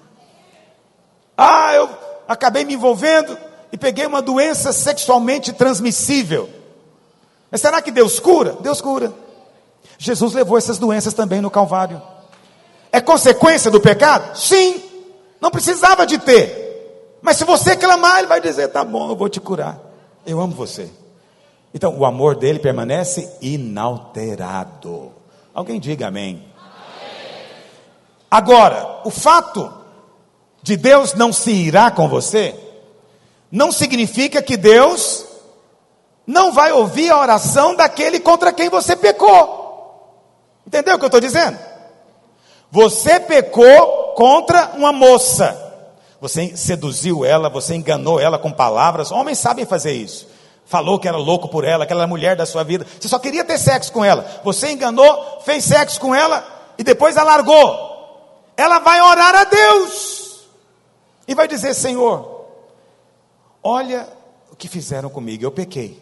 Eu acabei me envolvendo e peguei uma doença sexualmente transmissível. Mas será que Deus cura? Deus cura. Jesus levou essas doenças também no Calvário. É consequência do pecado? Sim. Não precisava de ter. Mas se você clamar, Ele vai dizer, tá bom, eu vou te curar. Eu amo você. Então, o amor dele permanece inalterado. Alguém diga amém. Agora, o fato de Deus não se irar com você, não significa que Deus não vai ouvir a oração daquele contra quem você pecou. Entendeu o que eu estou dizendo? Você pecou contra uma moça. Você seduziu ela, você enganou ela com palavras. Homens sabem fazer isso. Falou que era louco por ela, que ela era a mulher da sua vida. Você só queria ter sexo com ela. Você enganou, fez sexo com ela e depois a largou. Ela vai orar a Deus e vai dizer, Senhor, olha o que fizeram comigo, eu pequei,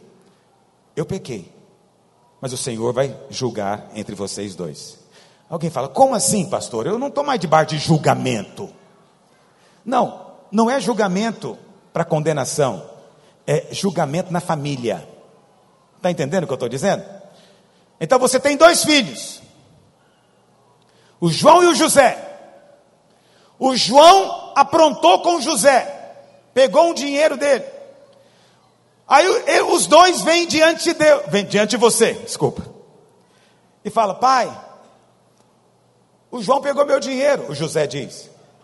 mas o Senhor vai julgar entre vocês dois. Alguém fala, como assim, pastor? Eu não estou mais debaixo de julgamento. Não é julgamento para condenação, é julgamento na família. Está entendendo o que eu estou dizendo? Então você tem dois filhos, o João e o José. O João aprontou com o José, pegou um dinheiro dele. Aí os dois vêm diante de Deus, vêm diante de você, desculpa. E fala, pai, o João pegou meu dinheiro. O José diz,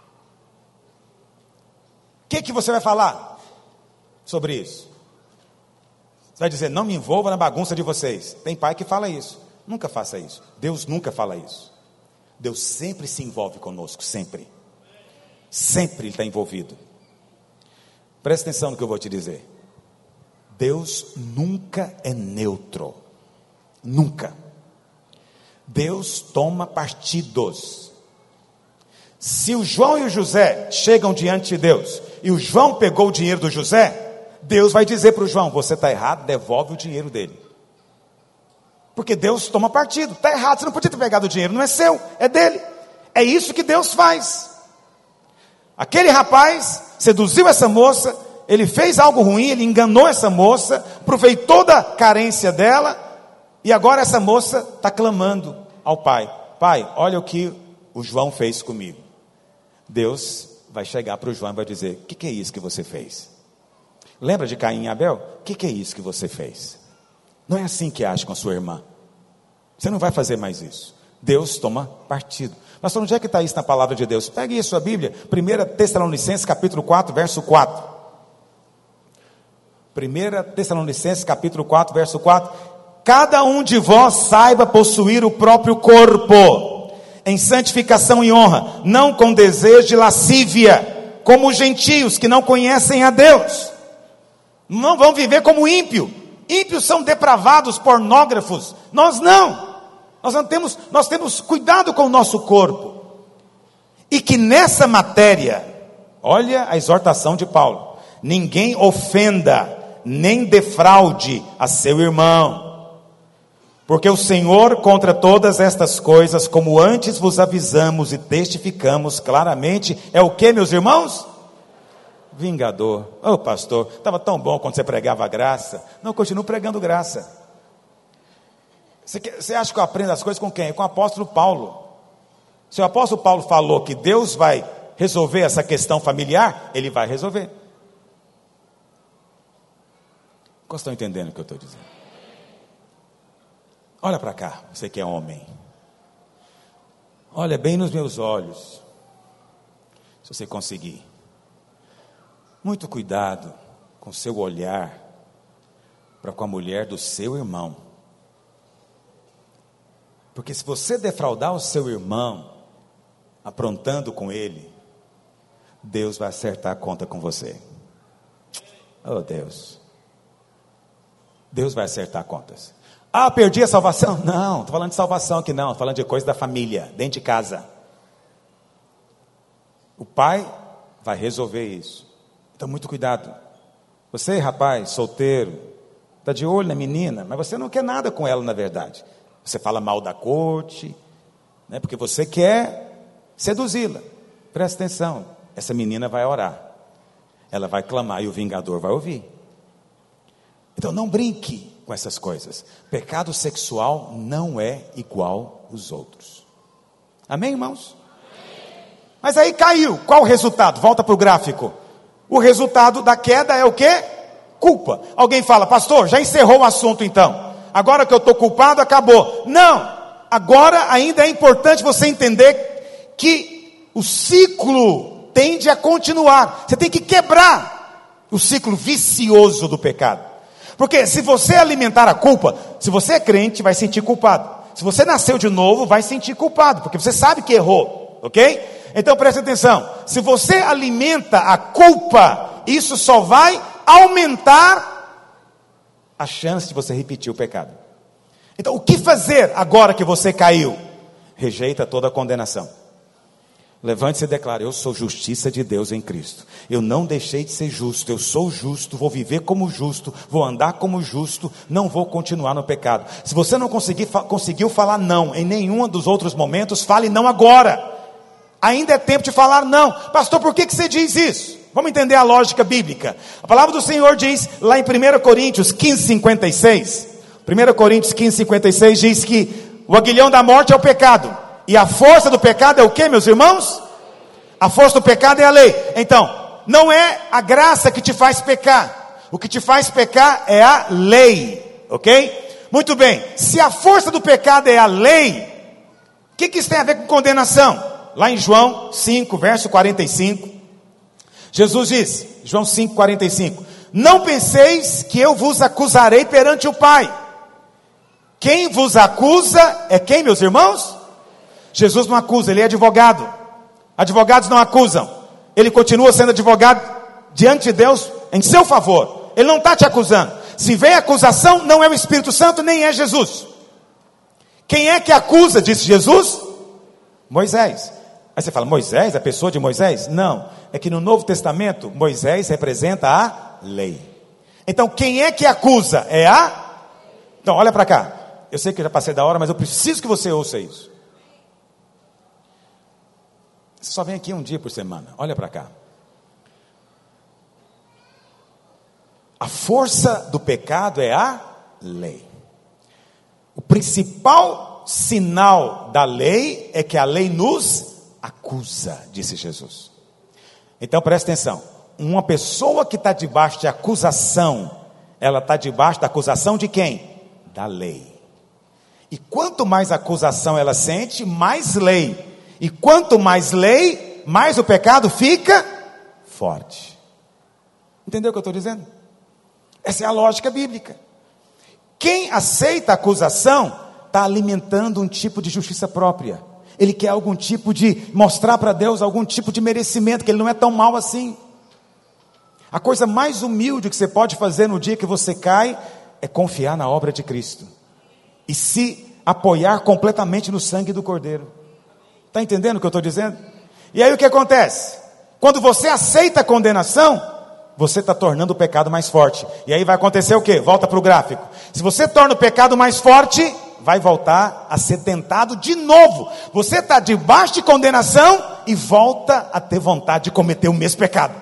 o que você vai falar sobre isso? Você vai dizer, não me envolva na bagunça de vocês. Tem pai que fala isso. Nunca faça isso. Deus nunca fala isso. Deus sempre se envolve conosco, sempre. Sempre Ele está envolvido. Presta atenção no que eu vou te dizer. Deus nunca é neutro. Nunca. Deus toma partidos. Se o João e o José chegam diante de Deus e o João pegou o dinheiro do José, Deus vai dizer para o João, você está errado, devolve o dinheiro dele. Porque Deus toma partido. Está errado, você não podia ter pegado o dinheiro, não é seu, é dele. É isso que Deus faz. Aquele rapaz seduziu essa moça, ele fez algo ruim, ele enganou essa moça, aproveitou da carência dela, e agora essa moça está clamando ao pai, pai, olha o que o João fez comigo. Deus vai chegar para o João e vai dizer, o que é isso que você fez? Lembra de Caim e Abel? O que é isso que você fez? Não é assim que age com a sua irmã. Você não vai fazer mais isso. Deus toma partido. Pastor, onde é que está isso na palavra de Deus? Pegue aí a sua Bíblia, 1 Tessalonicenses capítulo 4, verso 4. 1 Tessalonicenses capítulo 4, verso 4. Cada um de vós saiba possuir o próprio corpo, em santificação e honra, não com desejo de lascívia, como os gentios que não conhecem a Deus. Não vão viver como ímpio, Ímpios são depravados, pornógrafos. Nós não. Nós temos cuidado com o nosso corpo. E que nessa matéria, olha a exortação de Paulo: ninguém ofenda, nem defraude a seu irmão. Porque o Senhor, contra todas estas coisas, como antes vos avisamos e testificamos claramente, é o que, meus irmãos? Vingador. Ô pastor, estava tão bom quando você pregava graça. Não, eu continuo pregando graça. Você acha que eu aprendo as coisas com quem? Com o apóstolo Paulo. Se o apóstolo Paulo falou que Deus vai resolver essa questão familiar, ele vai resolver. Vocês estão entendendo o que eu estou dizendo? Olha para cá, você que é homem. Olha bem nos meus olhos, se você conseguir. Muito cuidado com o seu olhar para com a mulher do seu irmão. Porque se você defraudar o seu irmão, aprontando com ele, Deus vai acertar a conta com você. Oh Deus. Deus vai acertar contas. Ah, perdi a salvação? Não, estou falando de salvação aqui não, estou falando de coisa da família, dentro de casa. O pai vai resolver isso. Então muito cuidado. Você, rapaz, solteiro, está de olho na menina, mas você não quer nada com ela na verdade. Você fala mal da corte, né, porque você quer seduzi-la. Presta atenção, essa menina vai orar. Ela vai clamar e o vingador vai ouvir. Então não brinque com essas coisas. Pecado sexual não é igual aos outros. Amém, irmãos? Amém. Mas aí caiu. Qual o resultado? Volta para o gráfico. O resultado da queda é o quê? Culpa. Alguém fala: pastor, já encerrou o assunto então. Agora que eu estou culpado, acabou. Não. Agora ainda é importante você entender que o ciclo tende a continuar. Você tem que quebrar o ciclo vicioso do pecado. Porque se você alimentar a culpa, se você é crente, vai sentir culpado. Se você nasceu de novo, vai sentir culpado, porque você sabe que errou, ok? Então preste atenção, se você alimenta a culpa, isso só vai aumentar a chance de você repetir o pecado. Então o que fazer agora que você caiu? Rejeita toda a condenação. Levante-se e declare: eu sou justiça de Deus em Cristo. Eu não deixei de ser justo, eu sou justo, vou viver como justo, vou andar como justo, não vou continuar no pecado. Se você não conseguiu falar não em nenhum dos outros momentos, fale não agora. Ainda é tempo de falar não. Pastor, por que você diz isso? Vamos entender a lógica bíblica. A palavra do Senhor diz lá em 1 Coríntios 15:56. 1 Coríntios 15:56 diz que o aguilhão da morte é o pecado. E a força do pecado é o que, meus irmãos? A força do pecado é a lei. Então, não é a graça que te faz pecar. O que te faz pecar é a lei. Ok? Muito bem. Se a força do pecado é a lei, o que isso tem a ver com condenação? Lá em João 5, verso 45. Jesus diz, João 5, 45. Não penseis que eu vos acusarei perante o Pai. Quem vos acusa é quem, meus irmãos? Jesus não acusa, ele é advogado. Advogados não acusam. Ele continua sendo advogado diante de Deus em seu favor. Ele não está te acusando. Se vem acusação, não é o Espírito Santo, nem é Jesus. Quem é que acusa, disse Jesus? Moisés. Aí você fala: Moisés, a pessoa de Moisés? Não, é que no Novo Testamento Moisés representa a lei. Então quem é que acusa? Então olha para cá. Eu sei que eu já passei da hora, mas eu preciso que você ouça isso. Você só vem aqui um dia por semana. Olha para cá. A força do pecado é a lei. O principal sinal da lei é que a lei nos acusa, disse Jesus. Então presta atenção. Uma pessoa que está debaixo de acusação, ela está debaixo da acusação de quem? Da lei. E quanto mais acusação ela sente, mais lei. E quanto mais lei, mais o pecado fica forte. Entendeu o que eu estou dizendo? Essa é a lógica bíblica. Quem aceita a acusação está alimentando um tipo de justiça própria. Ele quer algum tipo de mostrar para Deus algum tipo de merecimento, que ele não é tão mal assim. A coisa mais humilde que você pode fazer no dia que você cai é confiar na obra de Cristo e se apoiar completamente no sangue do Cordeiro. Está entendendo o que eu estou dizendo? E aí o que acontece? Quando você aceita a condenação, você está tornando o pecado mais forte. E aí vai acontecer o quê? Volta para o gráfico. Se você torna o pecado mais forte, vai voltar a ser tentado de novo. Você está debaixo de condenação e volta a ter vontade de cometer o mesmo pecado.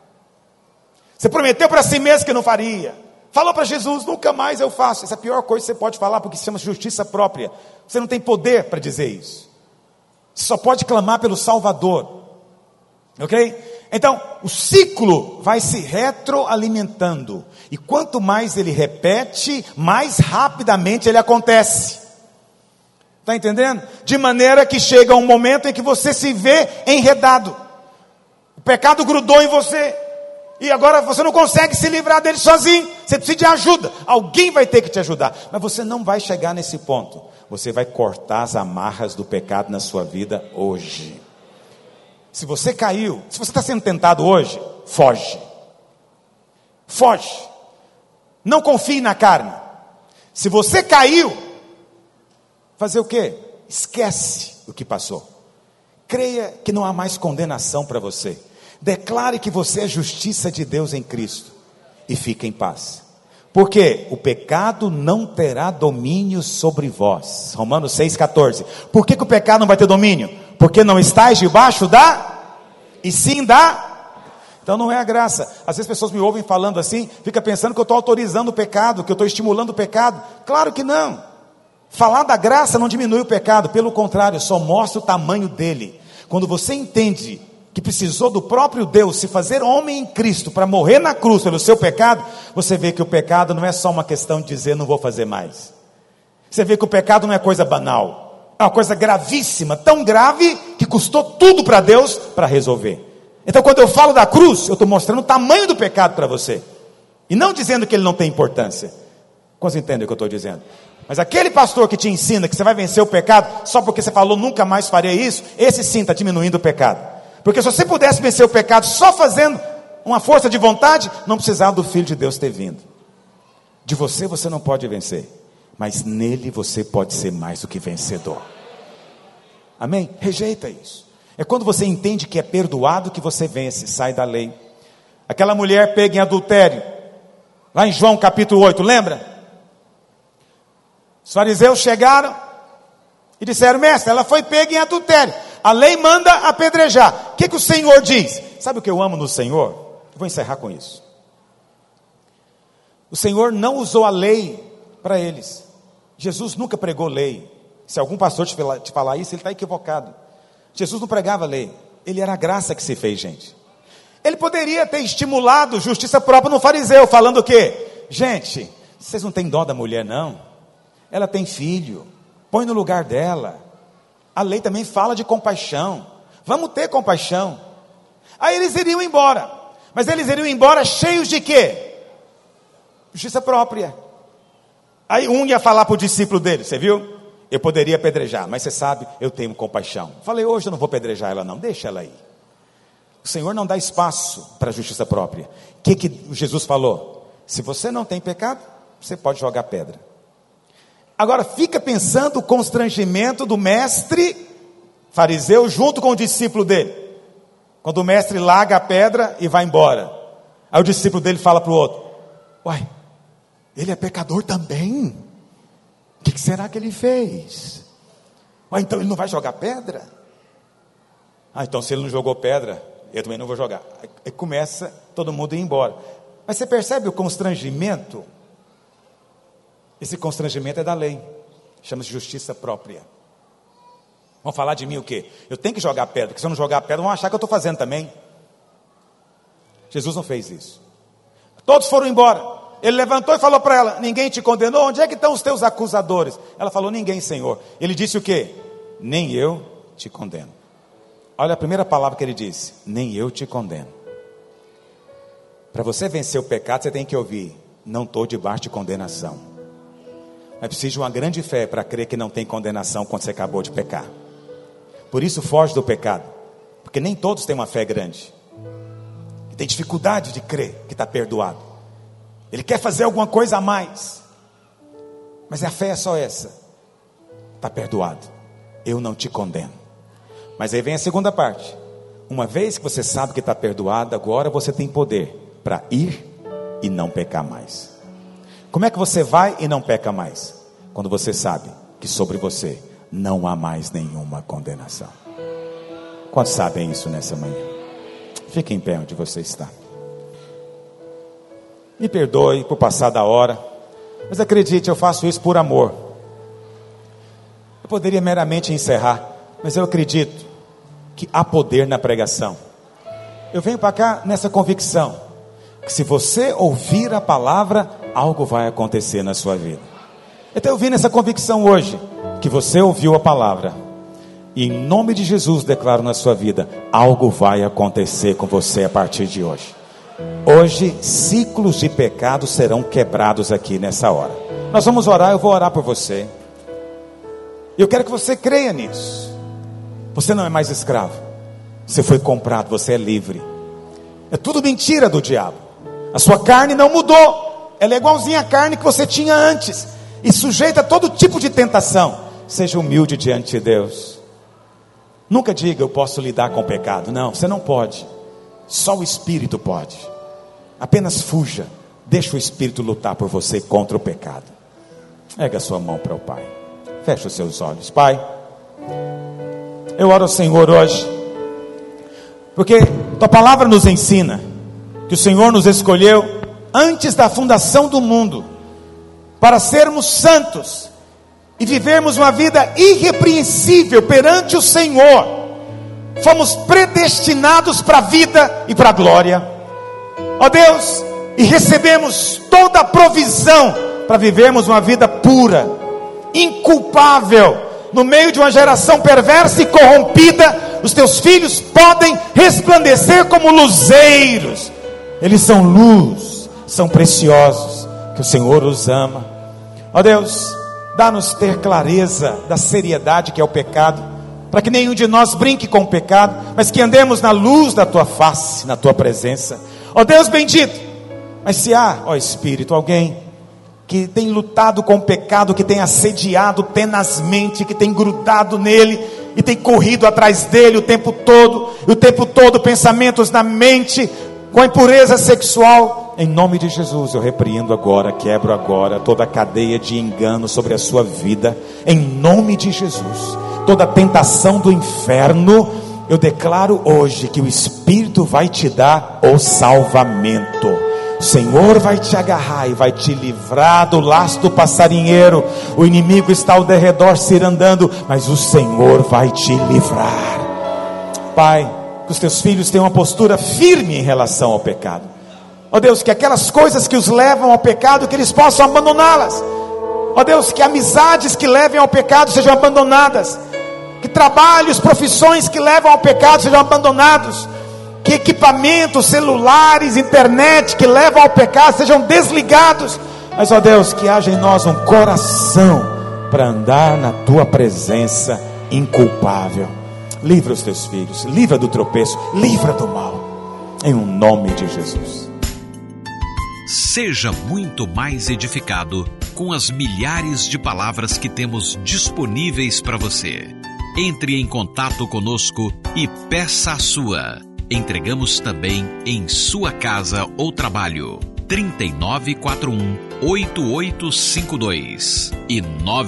Você prometeu para si mesmo que não faria. Falou para Jesus, nunca mais eu faço. Essa é a pior coisa que você pode falar, porque se chama justiça própria. Você não tem poder para dizer isso. Você só pode clamar pelo Salvador. Ok? Então, o ciclo vai se retroalimentando. E quanto mais ele repete, mais rapidamente ele acontece. Está entendendo? De maneira que chega um momento em que você se vê enredado. O pecado grudou em você. E agora você não consegue se livrar dele sozinho. Você precisa de ajuda. Alguém vai ter que te ajudar. Mas você não vai chegar nesse ponto. Você vai cortar as amarras do pecado na sua vida hoje. Se você caiu, se você está sendo tentado hoje, foge. Foge. Não confie na carne. Se você caiu, fazer o quê? Esquece o que passou. Creia que não há mais condenação para você. Declare que você é justiça de Deus em Cristo. E fique em paz. Porque o pecado não terá domínio sobre vós. Romanos 6,14. Por que o pecado não vai ter domínio? Porque não estáis debaixo e sim da. Então não é a graça. Às vezes as pessoas me ouvem falando assim, fica pensando que eu estou autorizando o pecado, que eu estou estimulando o pecado. Claro que não. Falar da graça não diminui o pecado, pelo contrário, só mostra o tamanho dele. Quando você entende que precisou do próprio Deus se fazer homem em Cristo para morrer na cruz pelo seu pecado, você vê que o pecado não é só uma questão de dizer não vou fazer mais. Você vê que o pecado não é coisa banal. É uma coisa gravíssima, tão grave que custou tudo para Deus para resolver. Então quando eu falo da cruz, eu estou mostrando o tamanho do pecado para você. E não dizendo que ele não tem importância. Quantos entendem o que eu estou dizendo? Mas aquele pastor que te ensina que você vai vencer o pecado, só porque você falou nunca mais farei isso, esse sim está diminuindo o pecado. Porque se você pudesse vencer o pecado só fazendo uma força de vontade, não precisava do Filho de Deus ter vindo. De você não pode vencer. Mas nele você pode ser mais do que vencedor. Amém? Rejeita isso. É quando você entende que é perdoado que você vence, sai da lei. Aquela mulher pega em adultério, lá em João capítulo 8, lembra? Os fariseus chegaram e disseram, mestre, ela foi pega em adultério. A lei manda apedrejar. O que o Senhor diz? Sabe o que eu amo no Senhor? Eu vou encerrar com isso. O Senhor não usou a lei para eles. Jesus nunca pregou lei. Se algum pastor te falar isso, ele está equivocado. Jesus não pregava lei. Ele era a graça que se fez, gente. Ele poderia ter estimulado justiça própria no fariseu, falando o quê? Gente, vocês não têm dó da mulher, não. Ela tem filho. Põe no lugar dela. A lei também fala de compaixão. Vamos ter compaixão. Aí eles iriam embora. Mas eles iriam embora cheios de quê? Justiça própria. Aí um ia falar para o discípulo dele, você viu? Eu poderia apedrejar, mas você sabe, eu tenho compaixão. Falei, hoje eu não vou apedrejar ela não, deixa ela aí. O Senhor não dá espaço para a justiça própria. O que Jesus falou? Se você não tem pecado, você pode jogar pedra. Agora fica pensando o constrangimento do mestre fariseu junto com o discípulo dele. Quando o mestre larga a pedra e vai embora. Aí o discípulo dele fala para o outro, uai, ele é pecador também. O que será que ele fez? Então ele não vai jogar pedra? Então se ele não jogou pedra, eu também não vou jogar. Aí começa todo mundo a ir embora. Mas você percebe o constrangimento? Esse constrangimento é da lei. Chama-se justiça própria. Vão falar de mim o quê? Eu tenho que jogar pedra, porque se eu não jogar pedra, vão achar que eu estou fazendo também. Jesus não fez isso. Todos foram embora. Ele levantou e falou para ela, ninguém te condenou? Onde é que estão os teus acusadores? Ela falou, ninguém, Senhor. Ele disse o quê? Nem eu te condeno. Olha a primeira palavra que ele disse, nem eu te condeno. Para você vencer o pecado, você tem que ouvir, não estou debaixo de condenação. É preciso uma grande fé para crer que não tem condenação quando você acabou de pecar. Por isso foge do pecado, porque nem todos têm uma fé grande. Tem dificuldade de crer que está perdoado. Ele quer fazer alguma coisa a mais. Mas a fé é só essa: está perdoado, eu não te condeno. Mas aí vem a segunda parte: uma vez que você sabe que está perdoado, agora você tem poder para ir e não pecar mais. Como é que você vai e não peca mais? Quando você sabe que sobre você não há mais nenhuma condenação. Quantos sabem isso nessa manhã? Fique em pé onde você está. Me perdoe por passar da hora, mas acredite, eu faço isso por amor. Eu poderia meramente encerrar, mas eu acredito que há poder na pregação. Eu venho para cá nessa convicção, que se você ouvir a palavra, algo vai acontecer na sua vida. Então eu vim nessa convicção hoje, que você ouviu a palavra, e em nome de Jesus declaro na sua vida, algo vai acontecer com você a partir de hoje. Hoje ciclos de pecado serão quebrados aqui nessa hora. Nós vamos orar, eu vou orar por você. Eu quero que você creia nisso. Você não é mais escravo, você foi comprado, você é livre. É tudo mentira do diabo. A sua carne não mudou, ela é igualzinha à carne que você tinha antes, e sujeita a todo tipo de tentação. Seja humilde diante de Deus. Nunca diga, eu posso lidar com o pecado. Não, você não pode. Só o Espírito pode. Apenas fuja. Deixa o Espírito lutar por você contra o pecado. Erga a sua mão para o Pai. Feche os seus olhos. Pai, eu oro ao Senhor hoje, porque tua palavra nos ensina que o Senhor nos escolheu antes da fundação do mundo para sermos santos e vivermos uma vida irrepreensível perante o Senhor. Fomos predestinados para a vida e para a glória, ó Deus, e recebemos toda a provisão para vivermos uma vida pura, inculpável, no meio de uma geração perversa e corrompida. Os teus filhos podem resplandecer como luzeiros. Eles são luz, são preciosos, que o Senhor os ama. Ó Deus, dá-nos ter clareza da seriedade que é o pecado, para que nenhum de nós brinque com o pecado, mas que andemos na luz da tua face, na tua presença. Ó Deus bendito, mas se há, ó Espírito, alguém que tem lutado com o pecado, que tem assediado tenazmente, que tem grudado nele e tem corrido atrás dele o tempo todo, pensamentos na mente com impureza sexual, em nome de Jesus eu repreendo agora, quebro agora toda a cadeia de engano sobre a sua vida, em nome de Jesus. Toda tentação do inferno, eu declaro hoje que o Espírito vai te dar o salvamento. O Senhor vai te agarrar e vai te livrar do laço do passarinheiro. O inimigo está ao derredor cirandando, mas o Senhor vai te livrar. Pai, que os teus filhos tenham uma postura firme em relação ao pecado. Ó Deus, que aquelas coisas que os levam ao pecado, que eles possam abandoná-las. Ó Deus, que amizades que levem ao pecado sejam abandonadas. Que trabalhos, profissões que levam ao pecado sejam abandonados. Que equipamentos, celulares, internet que levam ao pecado sejam desligados. Mas ó Deus, que haja em nós um coração para andar na tua presença inculpável. Livra os teus filhos, livra do tropeço, livra do mal, em um nome de Jesus. Seja muito mais edificado com as milhares de palavras que temos disponíveis para você. Entre em contato conosco e peça a sua. Entregamos também em sua casa ou trabalho. 3941-8852 e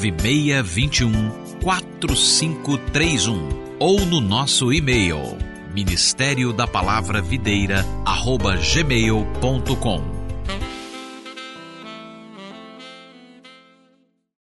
9621-4531 ou no nosso e-mail ministériodapalavravideira@gmail.com.